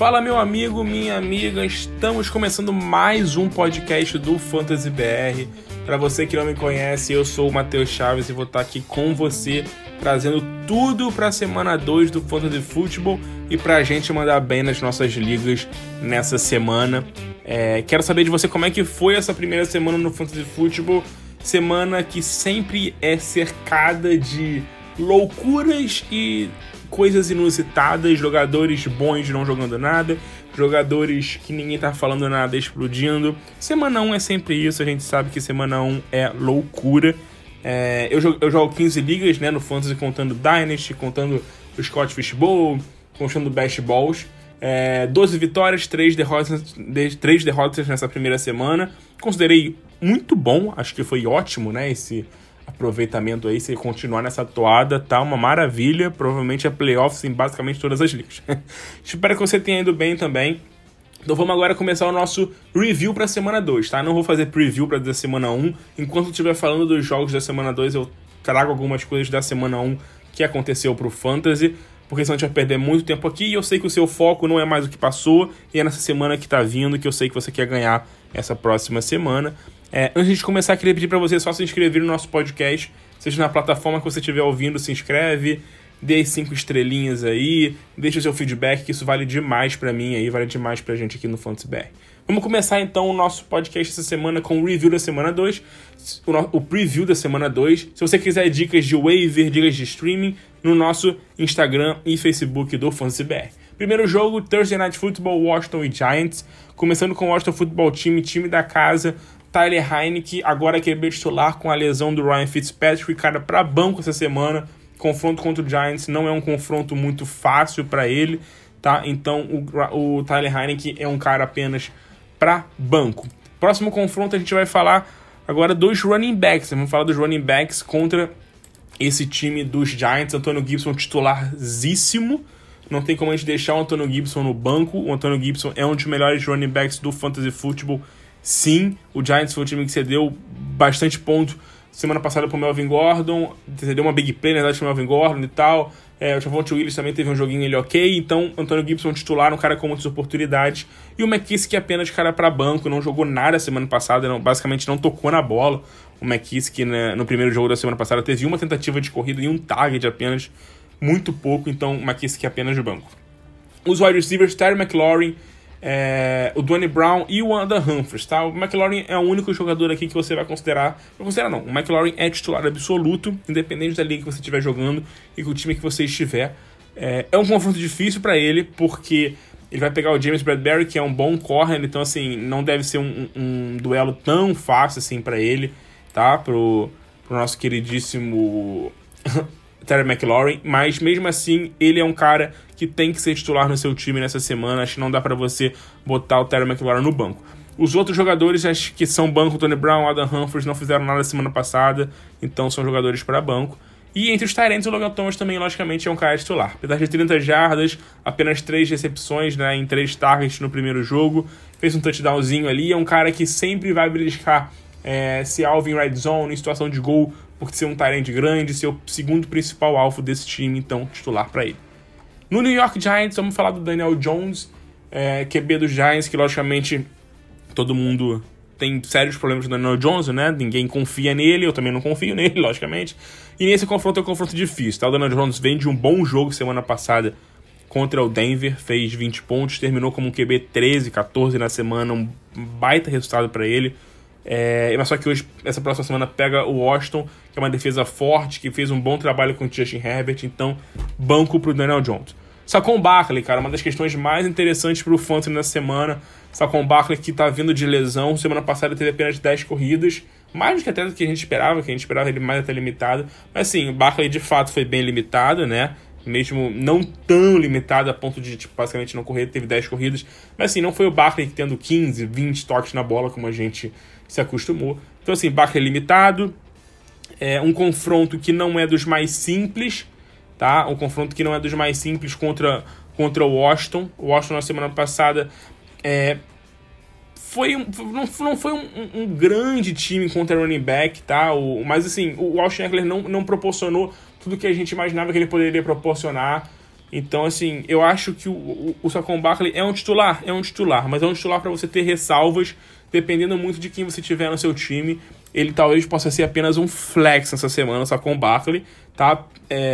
Fala, meu amigo, minha amiga, estamos começando mais um podcast do Fantasy BR. Para você que não me conhece, eu sou o Matheus Chaves e vou estar aqui com você, trazendo tudo para a semana 2 do Fantasy Football e para a gente mandar bem nas nossas ligas nessa semana. Quero saber de você como é que foi essa primeira semana no Fantasy Football, semana que sempre é cercada de loucuras e coisas inusitadas, jogadores bons não jogando nada, jogadores que ninguém tá falando nada explodindo. Semana 1 é sempre isso, a gente sabe que semana 1 é loucura. Eu jogo 15 ligas, né, no Fantasy, contando Dynasty, contando o Scott Fishbowl, contando Best Balls. 12 vitórias, 3 derrotas nessa primeira semana. Considerei muito bom, acho que foi ótimo, né, esse aproveitamento aí. Se continuar nessa toada, tá uma maravilha. Provavelmente é playoffs em basicamente todas as ligas. Espero que você tenha ido bem também. Então vamos agora começar o nosso review para a semana 2, tá? Não vou fazer preview para a semana 1. Enquanto eu estiver falando dos jogos da semana 2, eu trago algumas coisas da semana 1 que aconteceu pro Fantasy, porque senão a gente vai perder muito tempo aqui, e eu sei que o seu foco não é mais o que passou, e é nessa semana que tá vindo que eu sei que você quer ganhar essa próxima semana. Antes de começar, queria pedir para você só se inscrever no nosso podcast, seja na plataforma que você estiver ouvindo, se inscreve, dê 5 estrelinhas aí, deixa o seu feedback, que isso vale demais para mim aí, vale demais pra gente aqui no Fantasy BR. Vamos começar então o nosso podcast essa semana com o review da semana 2, o preview da semana 2. Se você quiser dicas de waiver, dicas de streaming, no nosso Instagram e Facebook do Fantasy BR. Primeiro jogo, Thursday Night Football, Washington e Giants, começando com o Washington Football Team, time da casa. Tyler Heinicke, agora QB titular com a lesão do Ryan Fitzpatrick, cara, para banco essa semana. Confronto contra o Giants não é um confronto muito fácil para ele, tá? Então o Tyler Heinicke é um cara apenas para banco. Próximo confronto a gente vai falar agora dos running backs. Vamos falar dos running backs contra esse time dos Giants. Antonio Gibson titularzíssimo. Não tem como a gente deixar o Antonio Gibson no banco. O Antonio Gibson é um dos melhores running backs do Fantasy Football. Sim, o Giants foi um time que cedeu bastante ponto semana passada pro Melvin Gordon, cedeu uma big play na verdade pro Melvin Gordon e tal. O Javonte Williams também teve um joguinho ele ok, então Antonio Gibson titular, um cara com muitas oportunidades, e o McKissick apenas cara para banco, não jogou nada semana passada, basicamente não tocou na bola. O McKissick, né, no primeiro jogo da semana passada teve uma tentativa de corrida e um target apenas, muito pouco, então o McKissick apenas de banco. Os wide receivers, Terry McLaurin, o Duane Brown e o Adam Humphries, tá? O McLaurin é o único jogador aqui que você vai considerar. Não considera não, o McLaurin é titular absoluto, independente da liga que você estiver jogando e com o time que você estiver. É um confronto difícil para ele, porque ele vai pegar o James Bradbury, que é um bom corner, então assim, não deve ser um duelo tão fácil assim para ele, tá? Pro nosso queridíssimo Terry McLaurin, mas mesmo assim ele é um cara que tem que ser titular no seu time nessa semana. Acho que não dá pra você botar o Terry McLaurin no banco. Os outros jogadores, acho que são banco, Tony Brown, Adam Humphries, não fizeram nada semana passada, então são jogadores para banco. E entre os tight ends, o Logan Thomas também, logicamente, é um cara titular. Apesar de 30 jardas, apenas 3 recepções, né, em 3 targets no primeiro jogo, fez um touchdownzinho ali, é um cara que sempre vai beliscar ser alvo em red zone, em situação de gol, por ser um tight end grande, ser o segundo principal alvo desse time, então titular para ele. No New York Giants, vamos falar do Daniel Jones, QB dos Giants, que logicamente todo mundo tem sérios problemas com o Daniel Jones, né? Ninguém confia nele, eu também não confio nele, logicamente. E nesse confronto é um confronto difícil, tá? O Daniel Jones vem de um bom jogo semana passada contra o Denver, fez 20 pontos, terminou como um QB 13, 14 na semana, um baita resultado para ele. Mas só que hoje, essa próxima semana, pega o Washington, que é uma defesa forte, que fez um bom trabalho com o Justin Herbert, então banco pro Daniel Jones. Saquon Barkley, cara, uma das questões mais interessantes pro Fantasy nessa semana. Saquon Barkley, que tá vindo de lesão, semana passada teve apenas 10 corridas, mais do que até do que a gente esperava ele mais até limitado, mas sim, o Barkley de fato foi bem limitado, né? Mesmo não tão limitado a ponto de, basicamente não correr, teve 10 corridas, mas assim, não foi o Barkley tendo 15, 20 toques na bola, como a gente se acostumou. Então assim, Barkley limitado, um confronto que não é dos mais simples, tá? Um confronto que não é dos mais simples contra o Washington. O Washington na semana passada não foi um grande time contra running back, tá? Mas assim, o Austin Ekeler não proporcionou tudo que a gente imaginava que ele poderia proporcionar. Então, assim, eu acho que o Saquon Barkley é um titular, mas é um titular para você ter ressalvas, dependendo muito de quem você tiver no seu time. Ele talvez possa ser apenas um flex nessa semana, o Saquon Barkley, tá?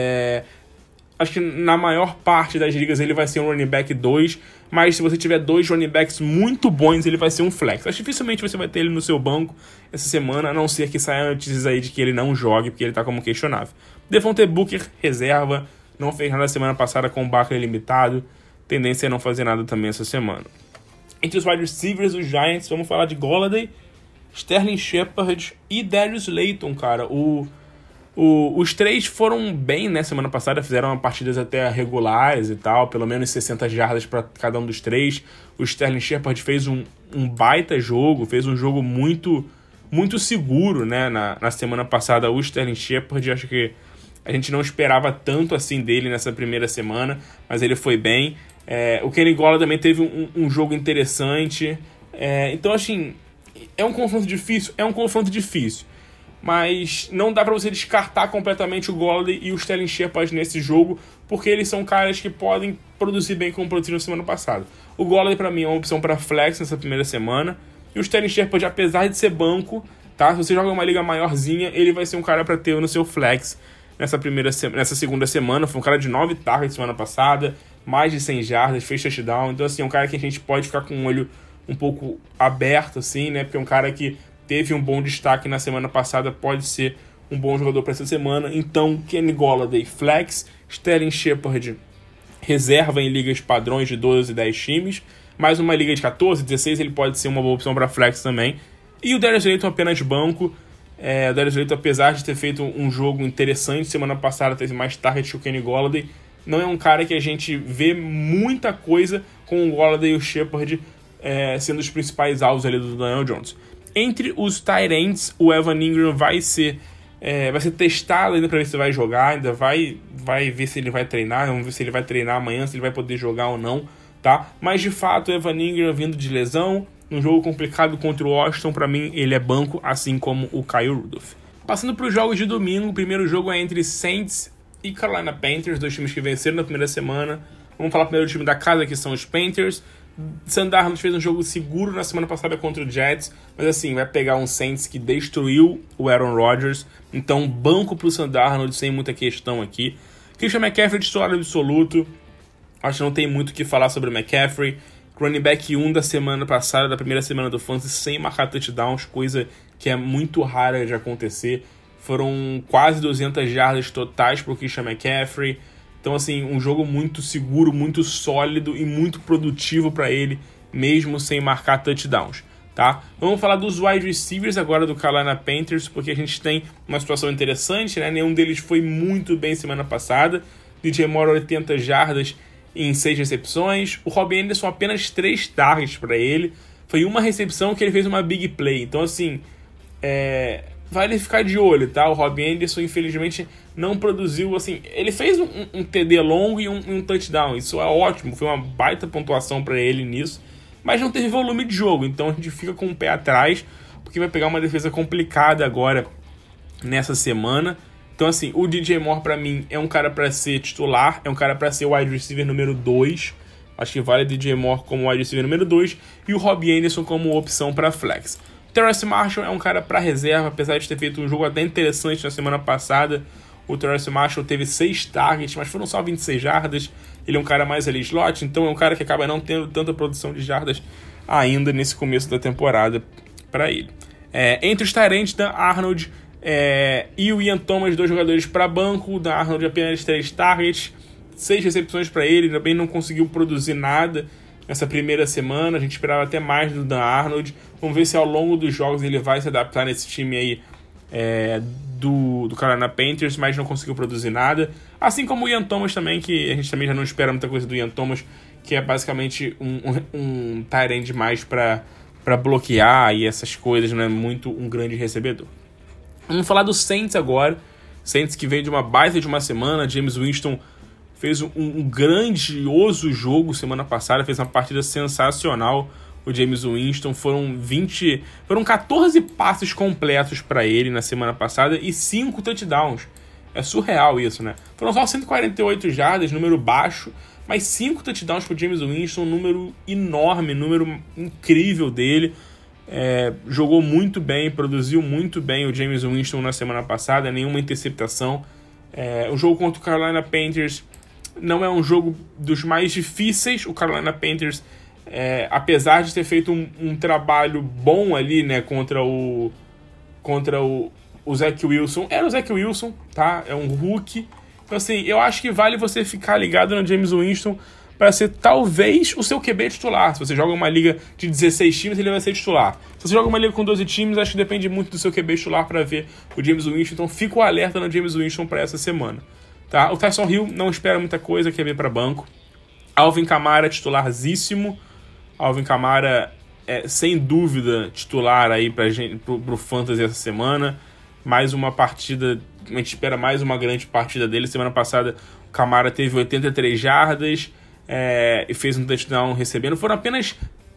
Acho que na maior parte das ligas ele vai ser um running back 2, mas se você tiver 2 running backs muito bons, ele vai ser um flex. Acho que dificilmente você vai ter ele no seu banco essa semana, a não ser que saia notícias aí de que ele não jogue, porque ele tá como questionável. Devontae Booker, reserva, não fez nada semana passada com o Barkley limitado, tendência é não fazer nada também essa semana. Entre os wide receivers, os Giants, vamos falar de Golladay, Sterling Shepard e Darius Slayton, cara. Os três foram bem, né, semana passada, fizeram partidas até regulares e tal, pelo menos 60 jardas para cada um dos três. O Sterling Shepard fez um baita jogo, fez um jogo muito, muito seguro, né, na semana passada. O Sterling Shepard, acho que a gente não esperava tanto assim dele nessa primeira semana, mas ele foi bem. O Kenny Golladay também teve um jogo interessante. Então, assim, é um confronto difícil. Mas não dá pra você descartar completamente o Golladay e o Sterling Shepard nesse jogo, porque eles são caras que podem produzir bem como produziram na semana passada. O Golladay pra mim é uma opção pra flex nessa primeira semana, e o Sterling Shepard, apesar de ser banco, tá? Se você joga uma liga maiorzinha, ele vai ser um cara pra ter no seu flex nessa segunda semana. Foi um cara de 9 targets semana passada, mais de 100 jardas, fez touchdown. Então, assim, é um cara que a gente pode ficar com o olho um pouco aberto, assim, né? Porque é um cara que teve um bom destaque na semana passada, pode ser um bom jogador para essa semana. Então, Kenny Golladay, flex, Sterling Shepard, reserva em ligas padrões de 12 e 10 times, mais uma liga de 14, 16, ele pode ser uma boa opção para flex também. E o Darius Slayton apenas banco. O Darius Slayton, apesar de ter feito um jogo interessante, semana passada teve mais target que o Kenny Golladay, não é um cara que a gente vê muita coisa com o Golladay e o Shepard sendo os principais alvos ali do Daniel Jones. Entre os tight ends, o Evan Ingram vai ser testado ainda para ver se vai jogar, ainda vai ver se ele vai treinar, vamos ver se ele vai treinar amanhã, se ele vai poder jogar ou não, tá? Mas de fato, o Evan Ingram vindo de lesão, num jogo complicado contra o Washington, para mim ele é banco, assim como o Kyle Rudolph. Passando para os jogos de domingo, o primeiro jogo é entre Saints e Carolina Panthers, dois times que venceram na primeira semana. Vamos falar primeiro do time da casa, que são os Panthers. Sam Darnold fez um jogo seguro na semana passada contra o Jets, mas assim, vai pegar um Saints que destruiu o Aaron Rodgers, então banco pro Sam Darnold sem muita questão aqui. Christian McCaffrey, titular absoluto, acho que não tem muito o que falar sobre o McCaffrey. Running back 1 da semana passada, da primeira semana do Fantasy, sem marcar touchdowns, coisa que é muito rara de acontecer. Foram quase 200 jardas totais pro Christian McCaffrey. Então, assim, um jogo muito seguro, muito sólido e muito produtivo para ele, mesmo sem marcar touchdowns, tá? Vamos falar dos wide receivers agora do Carolina Panthers, porque a gente tem uma situação interessante, né? Nenhum deles foi muito bem semana passada. DJ Moore, 80 jardas em 6 recepções. O Robbie Anderson, apenas 3 targets para ele. Foi uma recepção que ele fez uma big play. Então, assim, vale ficar de olho, tá? O Robbie Anderson, infelizmente, não produziu, assim, ele fez um TD longo e um touchdown, isso é ótimo, foi uma baita pontuação para ele nisso, mas não teve volume de jogo, então a gente fica com o pé atrás, porque vai pegar uma defesa complicada agora nessa semana. Então, assim, o DJ Moore para mim é um cara para ser titular, é um cara para ser o wide receiver número 2, acho que vale o DJ Moore como wide receiver número 2 e o Robbie Anderson como opção para flex. Terrace Marshall é um cara para reserva, apesar de ter feito um jogo até interessante na semana passada. O Terrace Marshall teve 6 targets, mas foram só 26 jardas. Ele é um cara mais ali slot, então é um cara que acaba não tendo tanta produção de jardas ainda nesse começo da temporada para ele. Entre os tight ends, Dan Arnold e o Ian Thomas, 2 jogadores para banco. O Dan Arnold apenas 3 targets, 6 recepções para ele, também não conseguiu produzir nada nessa primeira semana. A gente esperava até mais do Dan Arnold. Vamos ver se ao longo dos jogos ele vai se adaptar nesse time aí do Carolina Panthers, mas não conseguiu produzir nada. Assim como o Ian Thomas também, que a gente também já não espera muita coisa do Ian Thomas, que é basicamente um tight end mais para bloquear e essas coisas, não é muito um grande recebedor. Vamos falar do Saints agora. Saints que vem de uma baita de uma semana. James Winston fez um grandioso jogo semana passada, fez uma partida sensacional. O James Winston, foram 14 passes completos para ele na semana passada e 5 touchdowns. É surreal isso, né? Foram só 148 jardas, número baixo, mas 5 touchdowns pro James Winston, número enorme, número incrível dele. Jogou muito bem, produziu muito bem o James Winston na semana passada, nenhuma interceptação. O jogo contra o Carolina Panthers não é um jogo dos mais difíceis. O Carolina Panthers, apesar de ter feito um trabalho bom ali, né, contra o Zach Wilson, era o Zach Wilson, tá? É um rookie. Então, assim, eu acho que vale você ficar ligado no James Winston para ser talvez o seu QB titular. Se você joga uma liga de 16 times, ele vai ser titular. Se você joga uma liga com 12 times, acho que depende muito do seu QB titular para ver o James Winston. Então, fica o alerta no James Winston para essa semana. Tá? O Tyson Hill não espera muita coisa, QB para banco. Alvin Kamara, titularzíssimo. Alvin Kamara sem dúvida titular aí pro Fantasy essa semana. Mais uma partida, a gente espera mais uma grande partida dele. Semana passada o Kamara teve 83 jardas e fez um touchdown recebendo. Foram apenas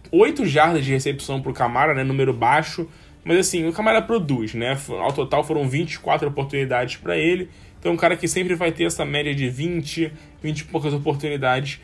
8 jardas de recepção pro Kamara, né, número baixo. Mas assim, o Kamara produz, né? Ao total foram 24 oportunidades para ele. Então é um cara que sempre vai ter essa média de 20 e poucas oportunidades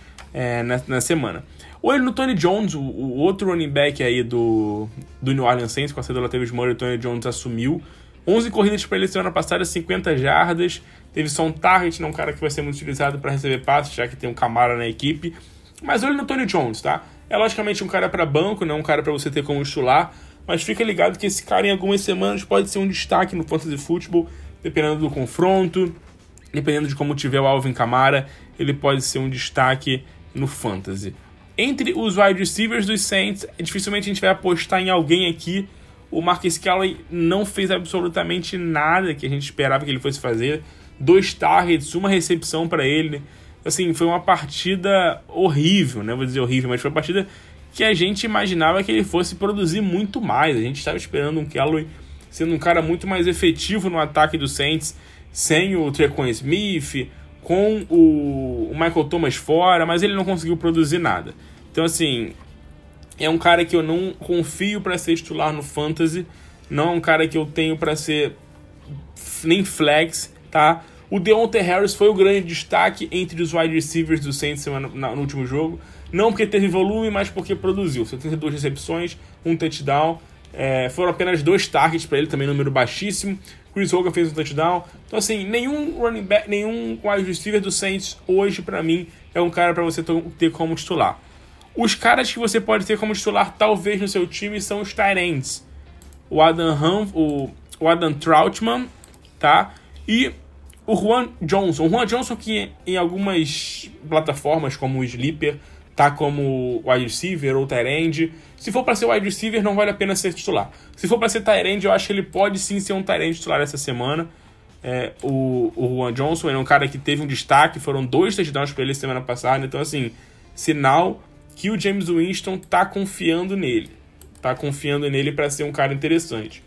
na semana. Olho no Tony Jones, o outro running back aí do New Orleans Saints, com a saída do Latavius Murray, o Tony Jones assumiu. 11 corridas para ele semana passada, 50 jardas. Teve só um target, não é um cara que vai ser muito utilizado para receber passes, já que tem um Kamara na equipe. Mas olho no Tony Jones, tá? É logicamente um cara para banco, não é um cara para você ter como titular, mas fica ligado que esse cara em algumas semanas pode ser um destaque no Fantasy Football, dependendo do confronto, dependendo de como tiver o Alvin Kamara, ele pode ser um destaque no Fantasy. Entre os wide receivers dos Saints, dificilmente a gente vai apostar em alguém aqui. O Marquise Callaway não fez absolutamente nada que a gente esperava que ele fosse fazer. 2 targets, 1 recepção para ele. Assim, foi uma partida horrível, né? Vou dizer horrível, mas foi uma partida que a gente imaginava que ele fosse produzir muito mais. A gente estava esperando um Callaway sendo um cara muito mais efetivo no ataque do Saints, sem o Tre'Quan Smith, com o Michael Thomas fora, mas ele não conseguiu produzir nada. Então, assim, é um cara que eu não confio para ser titular no Fantasy, não é um cara que eu tenho para ser nem flex, tá? O Deontay Harris foi o grande destaque entre os wide receivers do Saints no último jogo, não porque teve volume, mas porque produziu. 72 recepções, 1 touchdown, foram apenas 2 targets para ele, também número baixíssimo. Chris Hogan fez um touchdown. Então, assim, nenhum running back, nenhum wide receiver do Saints hoje, para mim, é um cara para você ter como titular. Os caras que você pode ter como titular, talvez, no seu time, são os tight ends. O Adam Trautman, tá? E o Juan Johnson. O Juan Johnson, que em algumas plataformas, como o Sleeper, tá como wide receiver ou tight end. Se for para ser wide receiver, não vale a pena ser titular. Se for para ser tight end, eu acho que ele pode sim ser um tight end titular essa semana. O Juan Johnson é um cara que teve um destaque, foram 2 touchdowns para ele semana passada. Então, assim, sinal que o James Winston tá confiando nele. Tá confiando nele para ser um cara interessante.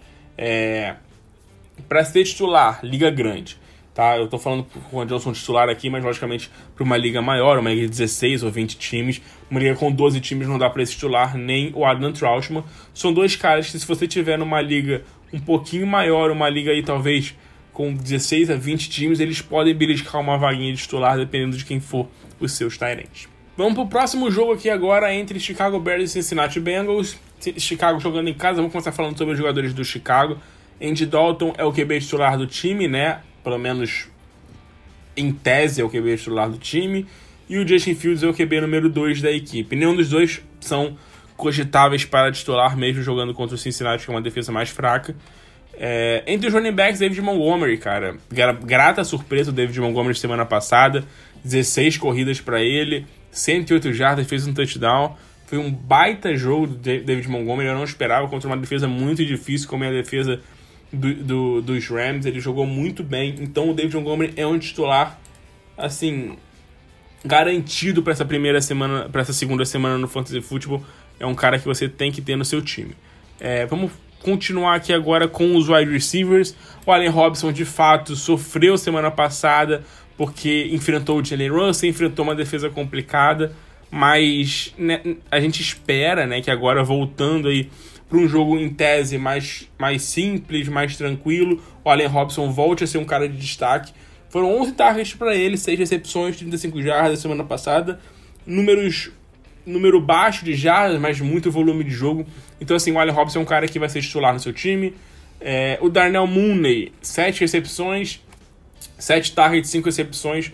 Para ser titular, liga grande. Tá? Eu tô falando com o Johnson titular aqui, mas logicamente para uma liga maior, uma liga de 16 ou 20 times, uma liga com 12 times não dá para esse titular nem o Adam Trautman. São 2 caras que, se você tiver numa liga um pouquinho maior, uma liga aí talvez com 16 a 20 times, eles podem beliscar uma vaguinha de titular dependendo de quem for os seus tight ends. Vamos pro próximo jogo aqui agora entre Chicago Bears e Cincinnati Bengals. Chicago jogando em casa. Vamos começar falando sobre os jogadores do Chicago. Andy Dalton é o QB titular do time, né? Pelo menos em tese é o QB titular do time. E o Justin Fields é o QB número 2 da equipe. Nenhum dos dois são cogitáveis para titular, mesmo jogando contra o Cincinnati, que é uma defesa mais fraca. Entre os running backs, David Montgomery, cara. Grata surpresa o David Montgomery semana passada. 16 corridas para ele, 108 jardas, fez um touchdown. Foi um baita jogo do David Montgomery. Eu não esperava contra uma defesa muito difícil, como é a defesa dos Rams. Ele jogou muito bem. Então o David Montgomery é um titular, assim, garantido para essa primeira semana, para essa segunda semana no Fantasy Football. É um cara que você tem que ter no seu time. Vamos continuar aqui agora com os wide receivers. O Allen Robinson, de fato, sofreu semana passada porque enfrentou o Jalen Russell, enfrentou uma defesa complicada, mas, né, a gente espera, né, que agora, voltando aí para um jogo em tese mais simples, mais tranquilo, o Allen Robinson volte a ser um cara de destaque. Foram 11 targets para ele, 6 recepções, 35 jardas semana passada. Número baixo de jardas, mas muito volume de jogo. Então, assim, o Allen Robinson é um cara que vai ser titular no seu time. O Darnell Mooney, 7 recepções, 7 targets, 5 recepções,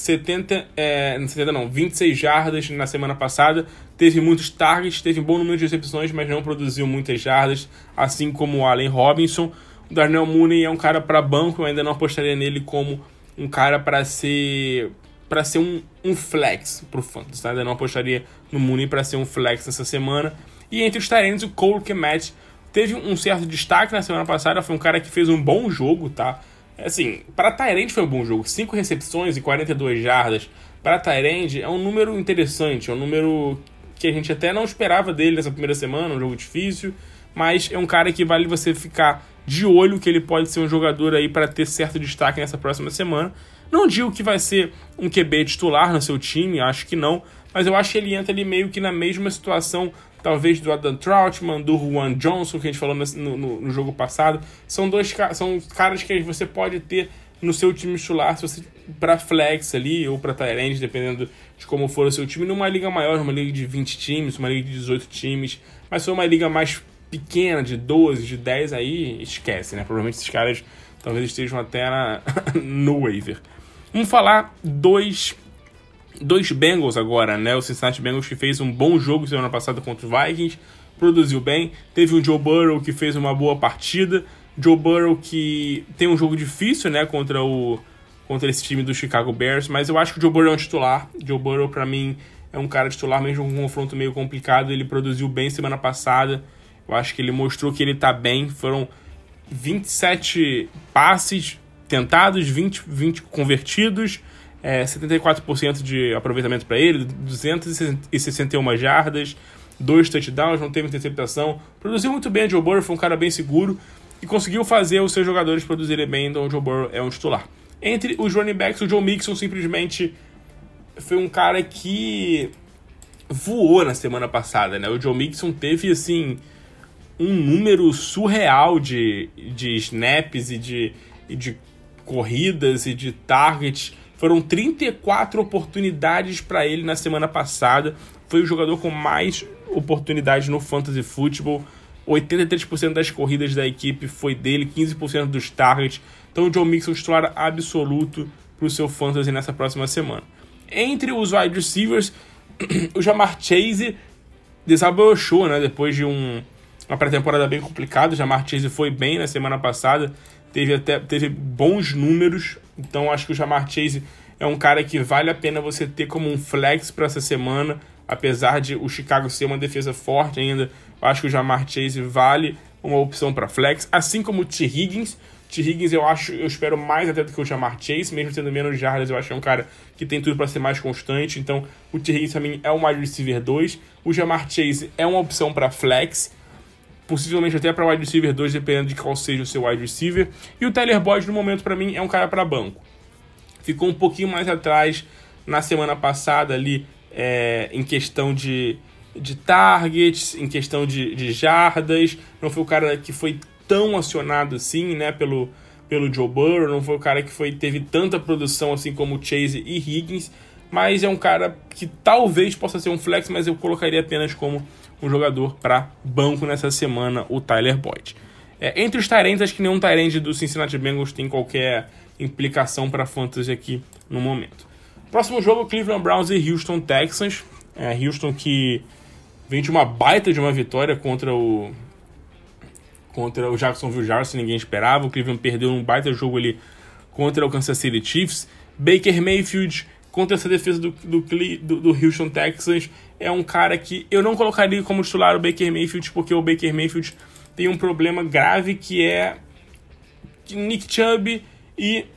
26 jardas na semana passada. Teve muitos targets, teve um bom número de recepções, mas não produziu muitas jardas, assim como o Allen Robinson. O Darnell Mooney é um cara para banco, eu ainda não apostaria nele como um cara para ser um flex pro Fantasy, tá? Ainda não apostaria no Mooney para ser um flex nessa semana. E entre os tight ends, o Cole Kmet teve um certo destaque na semana passada, foi um cara que fez um bom jogo, tá? Assim, para tight end foi um bom jogo, 5 recepções e 42 jardas. Para tight end é um número interessante, é um número que a gente até não esperava dele nessa primeira semana, um jogo difícil, mas é um cara que vale você ficar de olho, que ele pode ser um jogador aí para ter certo destaque nessa próxima semana. Não digo que vai ser um QB titular no seu time, acho que não, mas eu acho que ele entra ali meio que na mesma situação, talvez do Adam Trautman, do Juwan Johnson, que a gente falou no jogo passado. São caras que você pode ter no seu time titular, se você para flex ali, ou para tight end, dependendo de como for o seu time, numa liga maior, numa liga de 20 times, uma liga de 18 times, mas se for uma liga mais pequena, de 12, de 10, aí esquece, né? Provavelmente esses caras talvez estejam até no waiver. Vamos falar dois Bengals agora, né? O Cincinnati Bengals, que fez um bom jogo semana passada contra os Vikings, produziu bem. Teve o Joe Burrow, que fez uma boa partida. Joe Burrow, que tem um jogo difícil, né? Contra esse time do Chicago Bears, mas eu acho que o Joe Burrow é um titular. Joe Burrow, pra mim, é um cara titular, mesmo com um confronto meio complicado. Ele produziu bem semana passada. Eu acho que ele mostrou que ele tá bem. Foram 27 passes tentados, 20 convertidos, 74% de aproveitamento para ele, 261 jardas, 2 touchdowns, não teve interceptação. Produziu muito bem. O Joe Burrow foi um cara bem seguro e conseguiu fazer os seus jogadores produzirem bem, então o Joe Burrow é um titular. Entre os running backs, o Joe Mixon simplesmente foi um cara que voou na semana passada, né? O Joe Mixon teve, assim, um número surreal de snaps e de corridas e de targets. Foram 34 oportunidades para ele na semana passada. Foi o jogador com mais oportunidades no Fantasy Football. 83% das corridas da equipe foi dele, 15% dos targets. Então o Joe Mixon é um titular absoluto para o seu Fantasy nessa próxima semana. Entre os wide receivers, o Ja'Marr Chase desabrochou, né? Depois de uma pré-temporada bem complicada. O Ja'Marr Chase foi bem na semana passada, teve bons números. Então acho que o Ja'Marr Chase é um cara que vale a pena você ter como um flex para essa semana, apesar de o Chicago ser uma defesa forte ainda. Eu acho que o Ja'Marr Chase vale uma opção para flex, assim como o T. Higgins. T. Higgins eu espero mais até do que o Ja'Marr Chase, mesmo tendo menos jardas, eu acho que é um cara que tem tudo para ser mais constante. Então o T. Higgins para mim é um wide receiver 2. O Ja'Marr Chase é uma opção para flex, possivelmente até para wide receiver 2, dependendo de qual seja o seu wide receiver. E o Tyler Boyd, no momento, para mim, é um cara para banco. Ficou um pouquinho mais atrás na semana passada ali, em questão de targets, em questão de jardas. Não foi o cara que foi tão acionado assim, né, pelo Joe Burrow. Não foi o cara que teve tanta produção assim como o Chase e Higgins. Mas é um cara que talvez possa ser um flex, mas eu colocaria apenas como um jogador para banco nessa semana, o Tyler Boyd. Entre os tight ends, acho que nenhum tight end do Cincinnati Bengals tem qualquer implicação para fantasy aqui no momento. Próximo jogo, Cleveland Browns e Houston Texans. Houston que vem de uma baita de uma vitória contra o Jacksonville Jaguars, ninguém esperava. O Cleveland perdeu um baita jogo ali contra o Kansas City Chiefs. Baker Mayfield contra essa defesa do Houston Texans é um cara que eu não colocaria como titular o Baker Mayfield, porque o Baker Mayfield tem um problema grave que é Nick Chubb e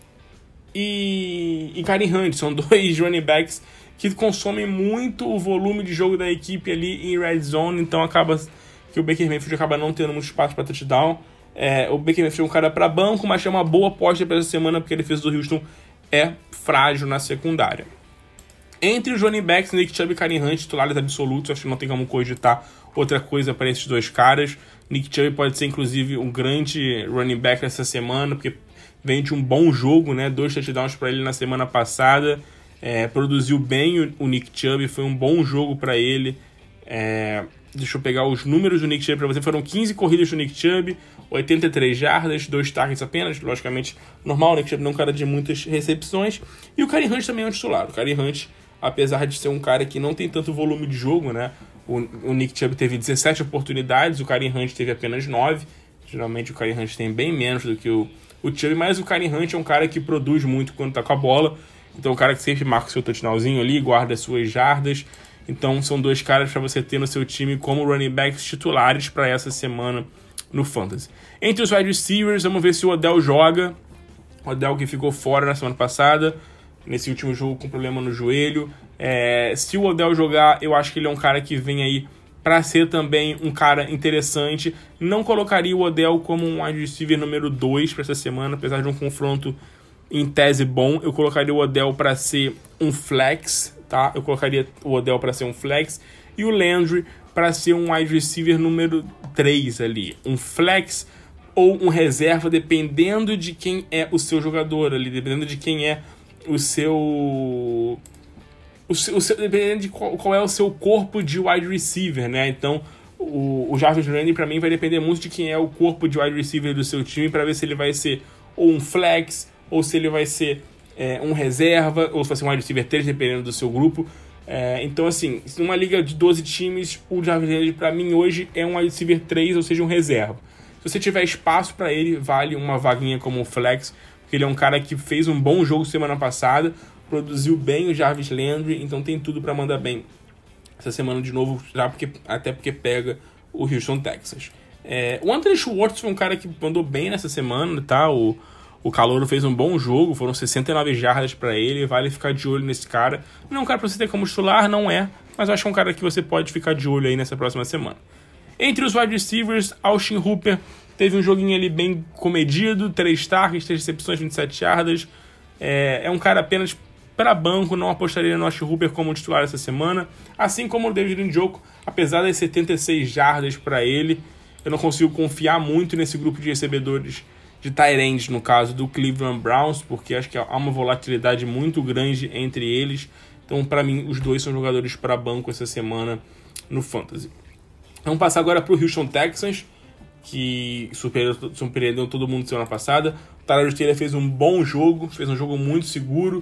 Kareem Hunt. São dois running backs que consomem muito o volume de jogo da equipe ali em red zone, então acaba que o Baker Mayfield acaba não tendo muito espaço para touchdown. O Baker Mayfield é um cara para banco, mas é uma boa aposta para essa semana, porque a defesa do Houston é frágil na secundária. Entre os running backs, Nick Chubb e Kareem Hunt, titulares absolutos, acho que não tem como cogitar outra coisa para esses dois caras. Nick Chubb pode ser, inclusive, um grande running back essa semana, porque vem de um bom jogo, né? 2 touchdowns para ele na semana passada. Produziu bem o Nick Chubb, foi um bom jogo para ele. Deixa eu pegar os números do Nick Chubb para você. Foram 15 corridas do Nick Chubb, 83 jardas, 2 targets apenas. Logicamente, normal, o Nick Chubb não é um cara de muitas recepções. E o Kareem Hunt também é um titular. O Kareem Hunt, apesar de ser um cara que não tem tanto volume de jogo, né? O Nick Chubb teve 17 oportunidades, o Kareem Hunt teve apenas 9. Geralmente o Kareem Hunt tem bem menos do que o Chubb, mas o Kareem Hunt é um cara que produz muito quando tá com a bola. Então, um cara que sempre marca o seu touchdownzinho ali, guarda as suas jardas. Então, são 2 caras para você ter no seu time como running backs titulares para essa semana no Fantasy. Entre os wide receivers, vamos ver se o Odell joga. O Odell que ficou fora na semana passada, nesse último jogo com problema no joelho. Se o Odell jogar, eu acho que ele é um cara que vem aí para ser também um cara interessante. Não colocaria o Odell como um wide receiver número 2 para essa semana, apesar de um confronto em tese bom. Eu colocaria o Odell para ser um flex, tá? Eu colocaria o Odell para ser um flex e o Landry para ser um wide receiver número 3 ali. Um flex ou um reserva, dependendo de quem é o seu jogador ali, dependendo de quem é o seu dependendo de qual é o seu corpo de wide receiver, né? Então, o Jarvis Landry, para mim, vai depender muito de quem é o corpo de wide receiver do seu time, para ver se ele vai ser ou um flex, ou se ele vai ser um reserva, ou se vai ser um wide receiver 3, dependendo do seu grupo. Então, assim, numa liga de 12 times, o Jarvis Landry, para mim, hoje é um wide receiver 3, ou seja, um reserva. Se você tiver espaço para ele, vale uma vaguinha como um flex, porque ele é um cara que fez um bom jogo semana passada, produziu bem o Jarvis Landry, então tem tudo para mandar bem essa semana de novo, até porque pega o Houston Texans. O Anthony Schwartz foi um cara que mandou bem nessa semana, tá? O Calouro fez um bom jogo, foram 69 jardas para ele, vale ficar de olho nesse cara. Não é um cara para você ter como titular, não é, mas eu acho que é um cara que você pode ficar de olho aí nessa próxima semana. Entre os wide receivers, Austin Hooper teve um joguinho ali bem comedido, 3 targets, 3 recepções, 27 jardas. É um cara apenas para banco, não apostaria no Austin Hooper como titular essa semana. Assim como o David Njoku, apesar das 76 jardas para ele, eu não consigo confiar muito nesse grupo de recebedores de tight ends, no caso do Cleveland Browns, porque acho que há uma volatilidade muito grande entre eles. Então, para mim, os dois são jogadores para banco essa semana no Fantasy. Vamos passar agora para o Houston Texans, que surpreendeu todo mundo semana passada. O Tyrod Taylor fez um bom jogo, fez um jogo muito seguro,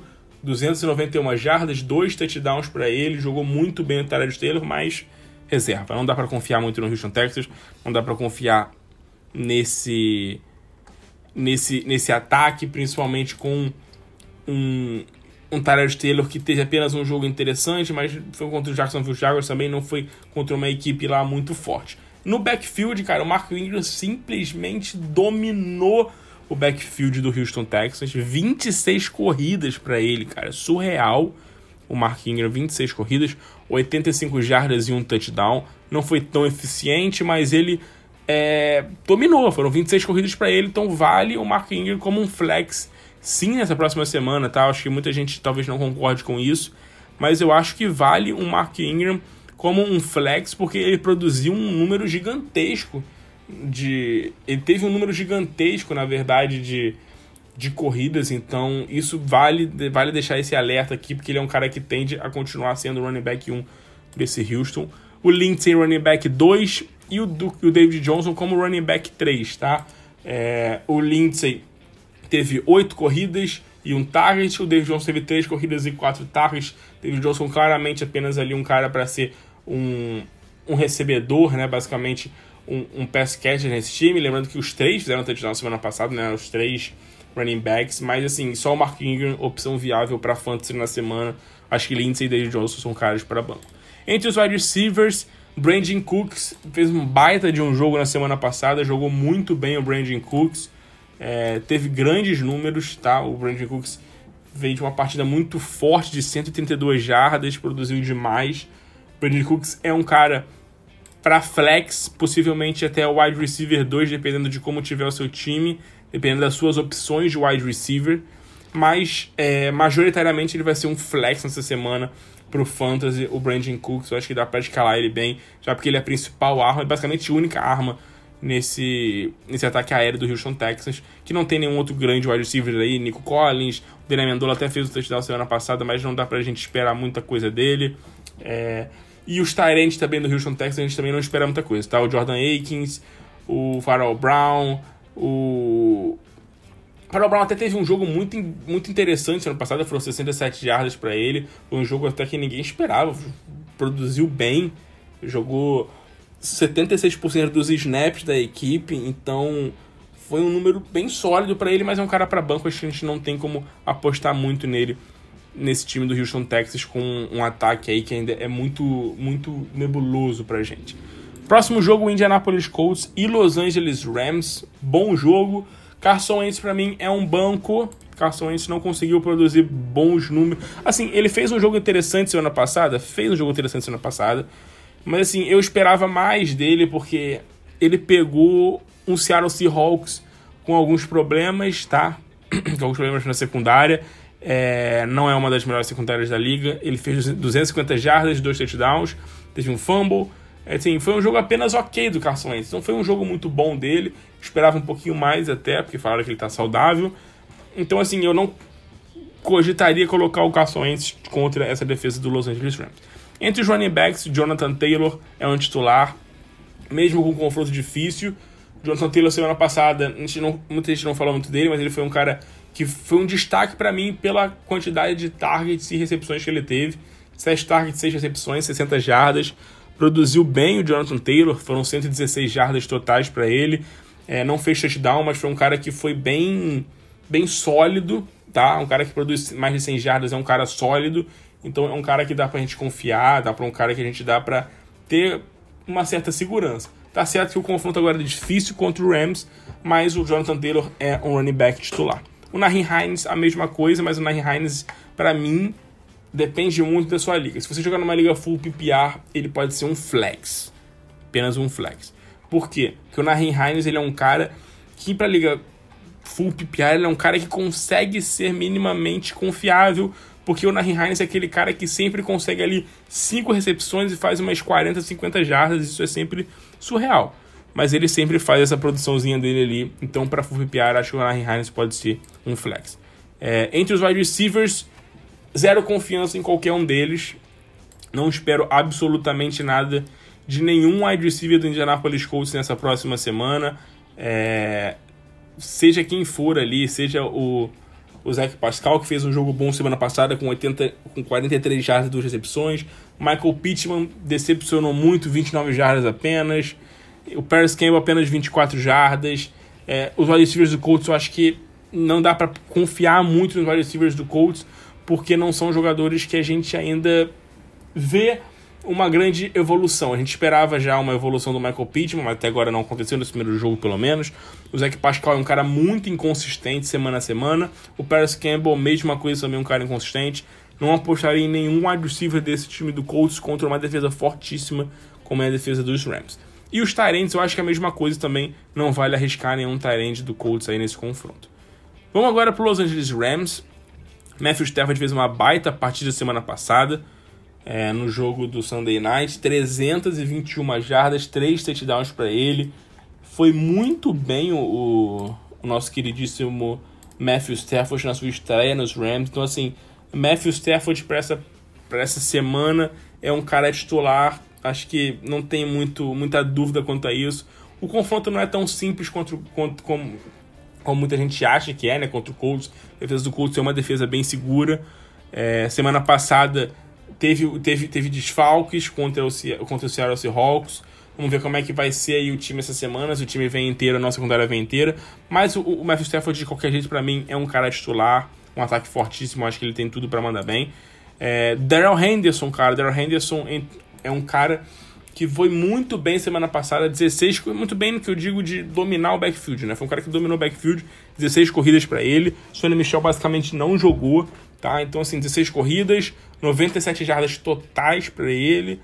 291 jardas, 2 touchdowns para ele, jogou muito bem o Tyrod Taylor, mas reserva. Não dá para confiar muito no Houston Texans, não dá para confiar nesse ataque, principalmente com um Tyrod Taylor que teve apenas um jogo interessante, mas foi contra o Jacksonville Jaguars também, não foi contra uma equipe lá muito forte. No backfield, cara, o Mark Ingram simplesmente dominou o backfield do Houston Texans, 26 corridas para ele, cara, surreal. O Mark Ingram, 26 corridas, 85 jardas e um touchdown, não foi tão eficiente, mas ele dominou, foram 26 corridas para ele, então vale o Mark Ingram como um flex, sim, nessa próxima semana, tá? Acho que muita gente talvez não concorde com isso, mas eu acho que vale o Mark Ingram como um flex, porque ele produziu um número gigantesco ele teve um número gigantesco, na verdade, de corridas, então isso vale deixar esse alerta aqui, porque ele é um cara que tende a continuar sendo o running back 1 desse Houston. O Lindsay running back 2 e o David Johnson como running back 3, tá? O Lindsay teve 8 corridas e um target, o David Johnson teve 3 corridas e 4 targets. David Johnson claramente apenas ali um cara para ser um recebedor, né? Basicamente um pass catcher nesse time. Lembrando que os 3 fizeram touchdown semana passada, né? Os 3 running backs, mas assim, só o Mark Ingram, opção viável para fantasy na semana. Acho que Lindsay e David Johnson são caras para banco. Entre os wide receivers, Brandin Cooks fez um baita de um jogo na semana passada, jogou muito bem o Brandin Cooks, teve grandes números, tá? O Brandin Cooks veio de uma partida muito forte de 132 jardas, produziu demais. O Brandin Cooks é um cara para flex, possivelmente até o wide receiver 2, dependendo de como tiver o seu time, dependendo das suas opções de wide receiver, mas majoritariamente ele vai ser um flex nessa semana pro Fantasy, o Brandin Cooks. Eu acho que dá para escalar ele bem, já porque ele é a principal arma, é basicamente a única arma nesse ataque aéreo do Houston Texans, que não tem nenhum outro grande wide receiver aí. Nico Collins, o Daniel Amendola até fez o touchdown semana passada, mas não dá pra gente esperar muita coisa dele. E os tight ends também do Houston Texans, a gente também não espera muita coisa, tá? O Jordan Akins, o Pharaoh Brown, o Pharaoh Brown até teve um jogo muito interessante semana passada, foram 67 jardas para ele, foi um jogo até que ninguém esperava, produziu bem, jogou 76% dos snaps da equipe, então foi um número bem sólido para ele, mas é um cara para banco, acho que a gente não tem como apostar muito nele, nesse time do Houston Texans, com um ataque aí que ainda é muito, muito nebuloso pra gente. Próximo jogo, Indianapolis Colts e Los Angeles Rams. Bom jogo. Carson Wentz pra mim é um banco. Carson Wentz não conseguiu produzir bons números. Assim, ele fez um jogo interessante semana passada, mas assim, eu esperava mais dele porque ele pegou um Seattle Seahawks com alguns problemas, tá? Com alguns problemas na secundária. Não é uma das melhores secundárias da liga. Ele fez 250 jardas, 2 touchdowns, teve um fumble. Assim, foi um jogo apenas ok do Carson Wentz. Não foi um jogo muito bom dele. Esperava um pouquinho mais até, porque falaram que ele tá saudável. Então, assim, eu não cogitaria colocar o Carson Wentz contra essa defesa do Los Angeles Rams. Entre os running backs, Jonathan Taylor é um titular, mesmo com um confronto difícil. Jonathan Taylor, semana passada, muita gente não falou muito dele, mas ele foi um cara que foi um destaque para mim pela quantidade de targets e recepções que ele teve. 7 targets, 6 recepções, 60 jardas. Produziu bem o Jonathan Taylor, foram 116 jardas totais para ele. Não fez touchdown, mas foi um cara que foi bem sólido, tá? Um cara que produz mais de 100 jardas, é um cara sólido. Então é um cara que dá pra gente confiar, dá pra um cara que a gente dá pra ter uma certa segurança. Tá certo que o confronto agora é difícil contra o Rams, mas o Jonathan Taylor é um running back titular. O Nyheim Hines, a mesma coisa, mas o Nyheim Hines, pra mim, depende muito da sua liga. Se você jogar numa liga full PPR, ele pode ser um flex. Apenas um flex. Por quê? Porque o Nyheim Hines, ele é um cara que, pra liga full PPR, ele é um cara que consegue ser minimamente confiável, porque o Nyheim Hines é aquele cara que sempre consegue ali 5 recepções e faz umas 40, 50 jardas, isso é sempre surreal. Mas ele sempre faz essa produçãozinha dele ali, então para full PPR, acho que o Nyheim Hines pode ser um flex. Entre os wide receivers, zero confiança em qualquer um deles, não espero absolutamente nada de nenhum wide receiver do Indianapolis Colts nessa próxima semana, seja quem for ali, seja o Zach Pascal, que fez um jogo bom semana passada com 43 jardas e 2 recepções. Michael Pittman decepcionou muito, 29 jardas apenas. O Paris Campbell apenas 24 jardas. Os wide receivers do Colts, eu acho que não dá para confiar muito nos wide receivers do Colts, porque não são jogadores que a gente ainda vê uma grande evolução. A gente esperava já uma evolução do Michael Pittman, mas até agora não aconteceu nesse primeiro jogo, pelo menos. O Zach Pascal é um cara muito inconsistente semana a semana. O Paris Campbell, mesma coisa, também um cara inconsistente. Não apostaria em nenhum wide receiver desse time do Colts contra uma defesa fortíssima como é a defesa dos Rams. E os tight ends, eu acho que é a mesma coisa também. Não vale arriscar nenhum tight end do Colts aí nesse confronto. Vamos agora para os Los Angeles Rams. Matthew Stafford fez uma baita partida semana passada. No jogo do Sunday Night, 321 jardas, 3 touchdowns para ele. Foi muito bem o nosso queridíssimo Matthew Stafford na sua estreia nos Rams. Então, assim, Matthew Stafford para essa semana é um cara titular. Acho que não tem muita dúvida quanto a isso. O confronto não é tão simples como muita gente acha que é, né? Contra o Colts. A defesa do Colts é uma defesa bem segura. Semana passada teve desfalques contra o Seattle Seahawks. Vamos ver como é que vai ser aí o time essa semana, se o time vem inteiro, a nossa secundária vem inteira. Mas o Matthew Stafford, de qualquer jeito, para mim, é um cara titular, um ataque fortíssimo, acho que ele tem tudo para mandar bem. Darrell Henderson, é um cara que foi muito bem semana passada, 16, muito bem no que eu digo de dominar o backfield, né? Foi um cara que dominou o backfield, 16 corridas para ele. Sonny Michel basicamente não jogou, tá? Então, assim, 16 corridas, 97 jardas totais para ele.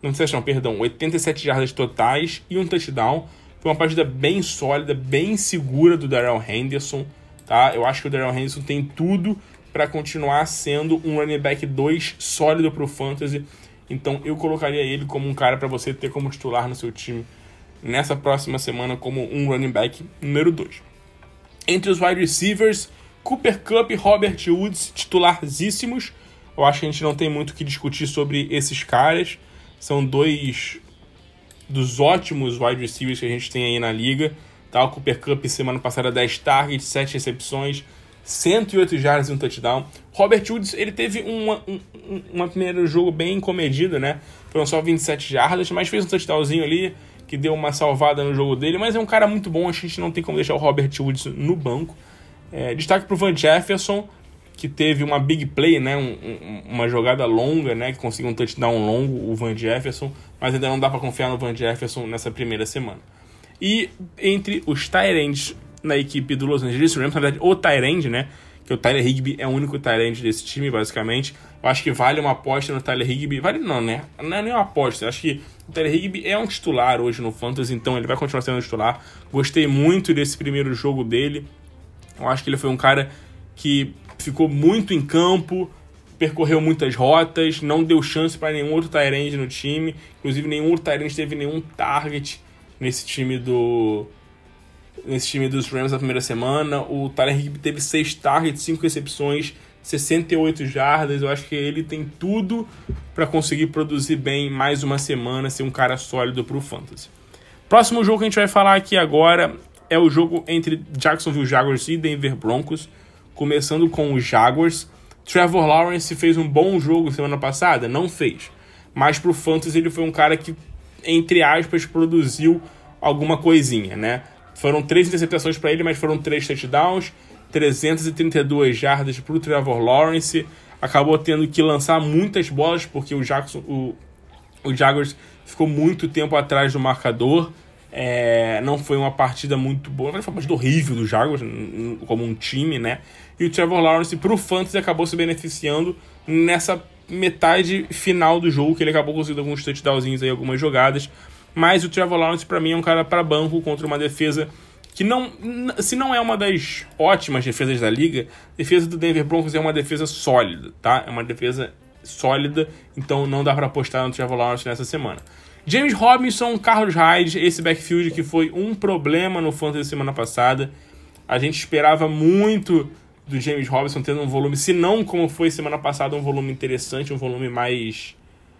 87 jardas totais e um touchdown. Foi uma partida bem sólida, bem segura do Darrell Henderson, tá? Eu acho que o Darrell Henderson tem tudo para continuar sendo um running back 2 sólido para o Fantasy. Então eu colocaria ele como um cara para você ter como titular no seu time nessa próxima semana como um running back número 2. Entre os wide receivers, Cooper Kupp e Robert Woods, titularzíssimos. Eu acho que a gente não tem muito o que discutir sobre esses caras. São dois dos ótimos wide receivers que a gente tem aí na liga. Tá? O Cooper Kupp, semana passada, 10 targets, 7 recepções, 108 jardas e um touchdown. Robert Woods, ele teve um primeiro jogo bem comedido, né? Foram só 27 jardas, mas fez um touchdownzinho ali, que deu uma salvada no jogo dele. Mas é um cara muito bom, a gente não tem como deixar o Robert Woods no banco. Destaque para o Van Jefferson, que teve uma big play, né? Uma jogada longa, né? Que conseguiu um touchdown longo, o Van Jefferson. Mas ainda não dá para confiar no Van Jefferson nessa primeira semana. E entre os tight ends na equipe do Los Angeles Rams, na verdade, o tight end, né? Que o Tyler Higbee é o único tight end desse time, basicamente. Eu acho que vale uma aposta no Tyler Higbee. Vale não, né? Não é nem uma aposta. Eu acho que o Tyler Higbee é um titular hoje no Fantasy, então ele vai continuar sendo titular. Gostei muito desse primeiro jogo dele. Eu acho que ele foi um cara que ficou muito em campo, percorreu muitas rotas, não deu chance para nenhum outro tight end no time. Inclusive, nenhum outro tight end teve nenhum target nesse time dos Rams na primeira semana. O Tyler Higbee teve 6 targets, 5 recepções, 68 jardas. Eu acho que ele tem tudo para conseguir produzir bem mais uma semana, ser um cara sólido para o Fantasy. Próximo jogo que a gente vai falar aqui agora é o jogo entre Jacksonville Jaguars e Denver Broncos, começando com os Jaguars. Trevor Lawrence fez um bom jogo semana passada? Não fez. Mas pro Fantasy ele foi um cara que, entre aspas, produziu alguma coisinha, né? Foram 3 interceptações para ele, mas foram 3 touchdowns, 332 jardas pro Trevor Lawrence. Acabou tendo que lançar muitas bolas, porque o Jaguars ficou muito tempo atrás do marcador. Não foi uma partida muito boa, foi uma partida horrível do Jaguars como um time, né? E o Trevor Lawrence pro Fantasy acabou se beneficiando nessa metade final do jogo, que ele acabou conseguindo alguns touchdownzinhos aí, algumas jogadas. Mas o Trevor Lawrence pra mim é um cara para banco contra uma defesa que se não é uma das ótimas defesas da liga, a defesa do Denver Broncos é uma defesa sólida, tá? É uma defesa sólida, então não dá para apostar no Trevor Lawrence nessa semana. James Robinson, Carlos Hyde, esse backfield que foi um problema no Fantasy semana passada. A gente esperava muito do James Robinson tendo um volume, se não como foi semana passada, um volume interessante, um volume mais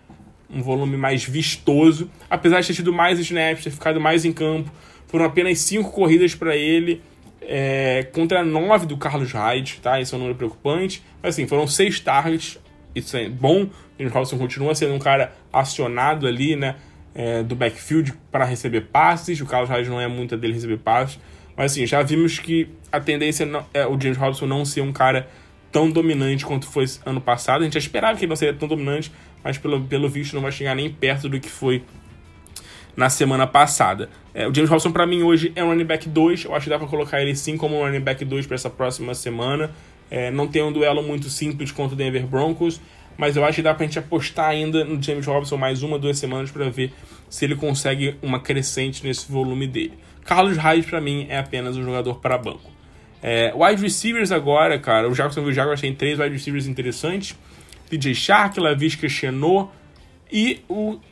vistoso. Apesar de ter tido mais snaps, ter ficado mais em campo, foram apenas 5 corridas para ele, contra 9 do Carlos Hyde, tá? Isso é um número preocupante. Mas assim, foram 6 targets, isso é bom. O James Robinson continua sendo um cara acionado ali, né? Do backfield para receber passes. O Carlos Hyde não é muito dele receber passes, mas assim, já vimos que a tendência é o James Robinson não ser um cara tão dominante quanto foi ano passado. A gente já esperava que ele não seria tão dominante, mas pelo visto não vai chegar nem perto do que foi na semana passada. O James Robinson para mim hoje é um running back 2, eu acho que dá para colocar ele sim como um running back 2 para essa próxima semana. Não tem um duelo muito simples contra o Denver Broncos, mas eu acho que dá pra gente apostar ainda no James Robinson mais 1 ou 2 semanas para ver se ele consegue uma crescente nesse volume dele. Carlos Hyde para mim é apenas um jogador para banco. Wide receivers agora, cara, o Jacksonville Jaguars tem 3 wide receivers interessantes: DJ Chark, Laviska Shenault e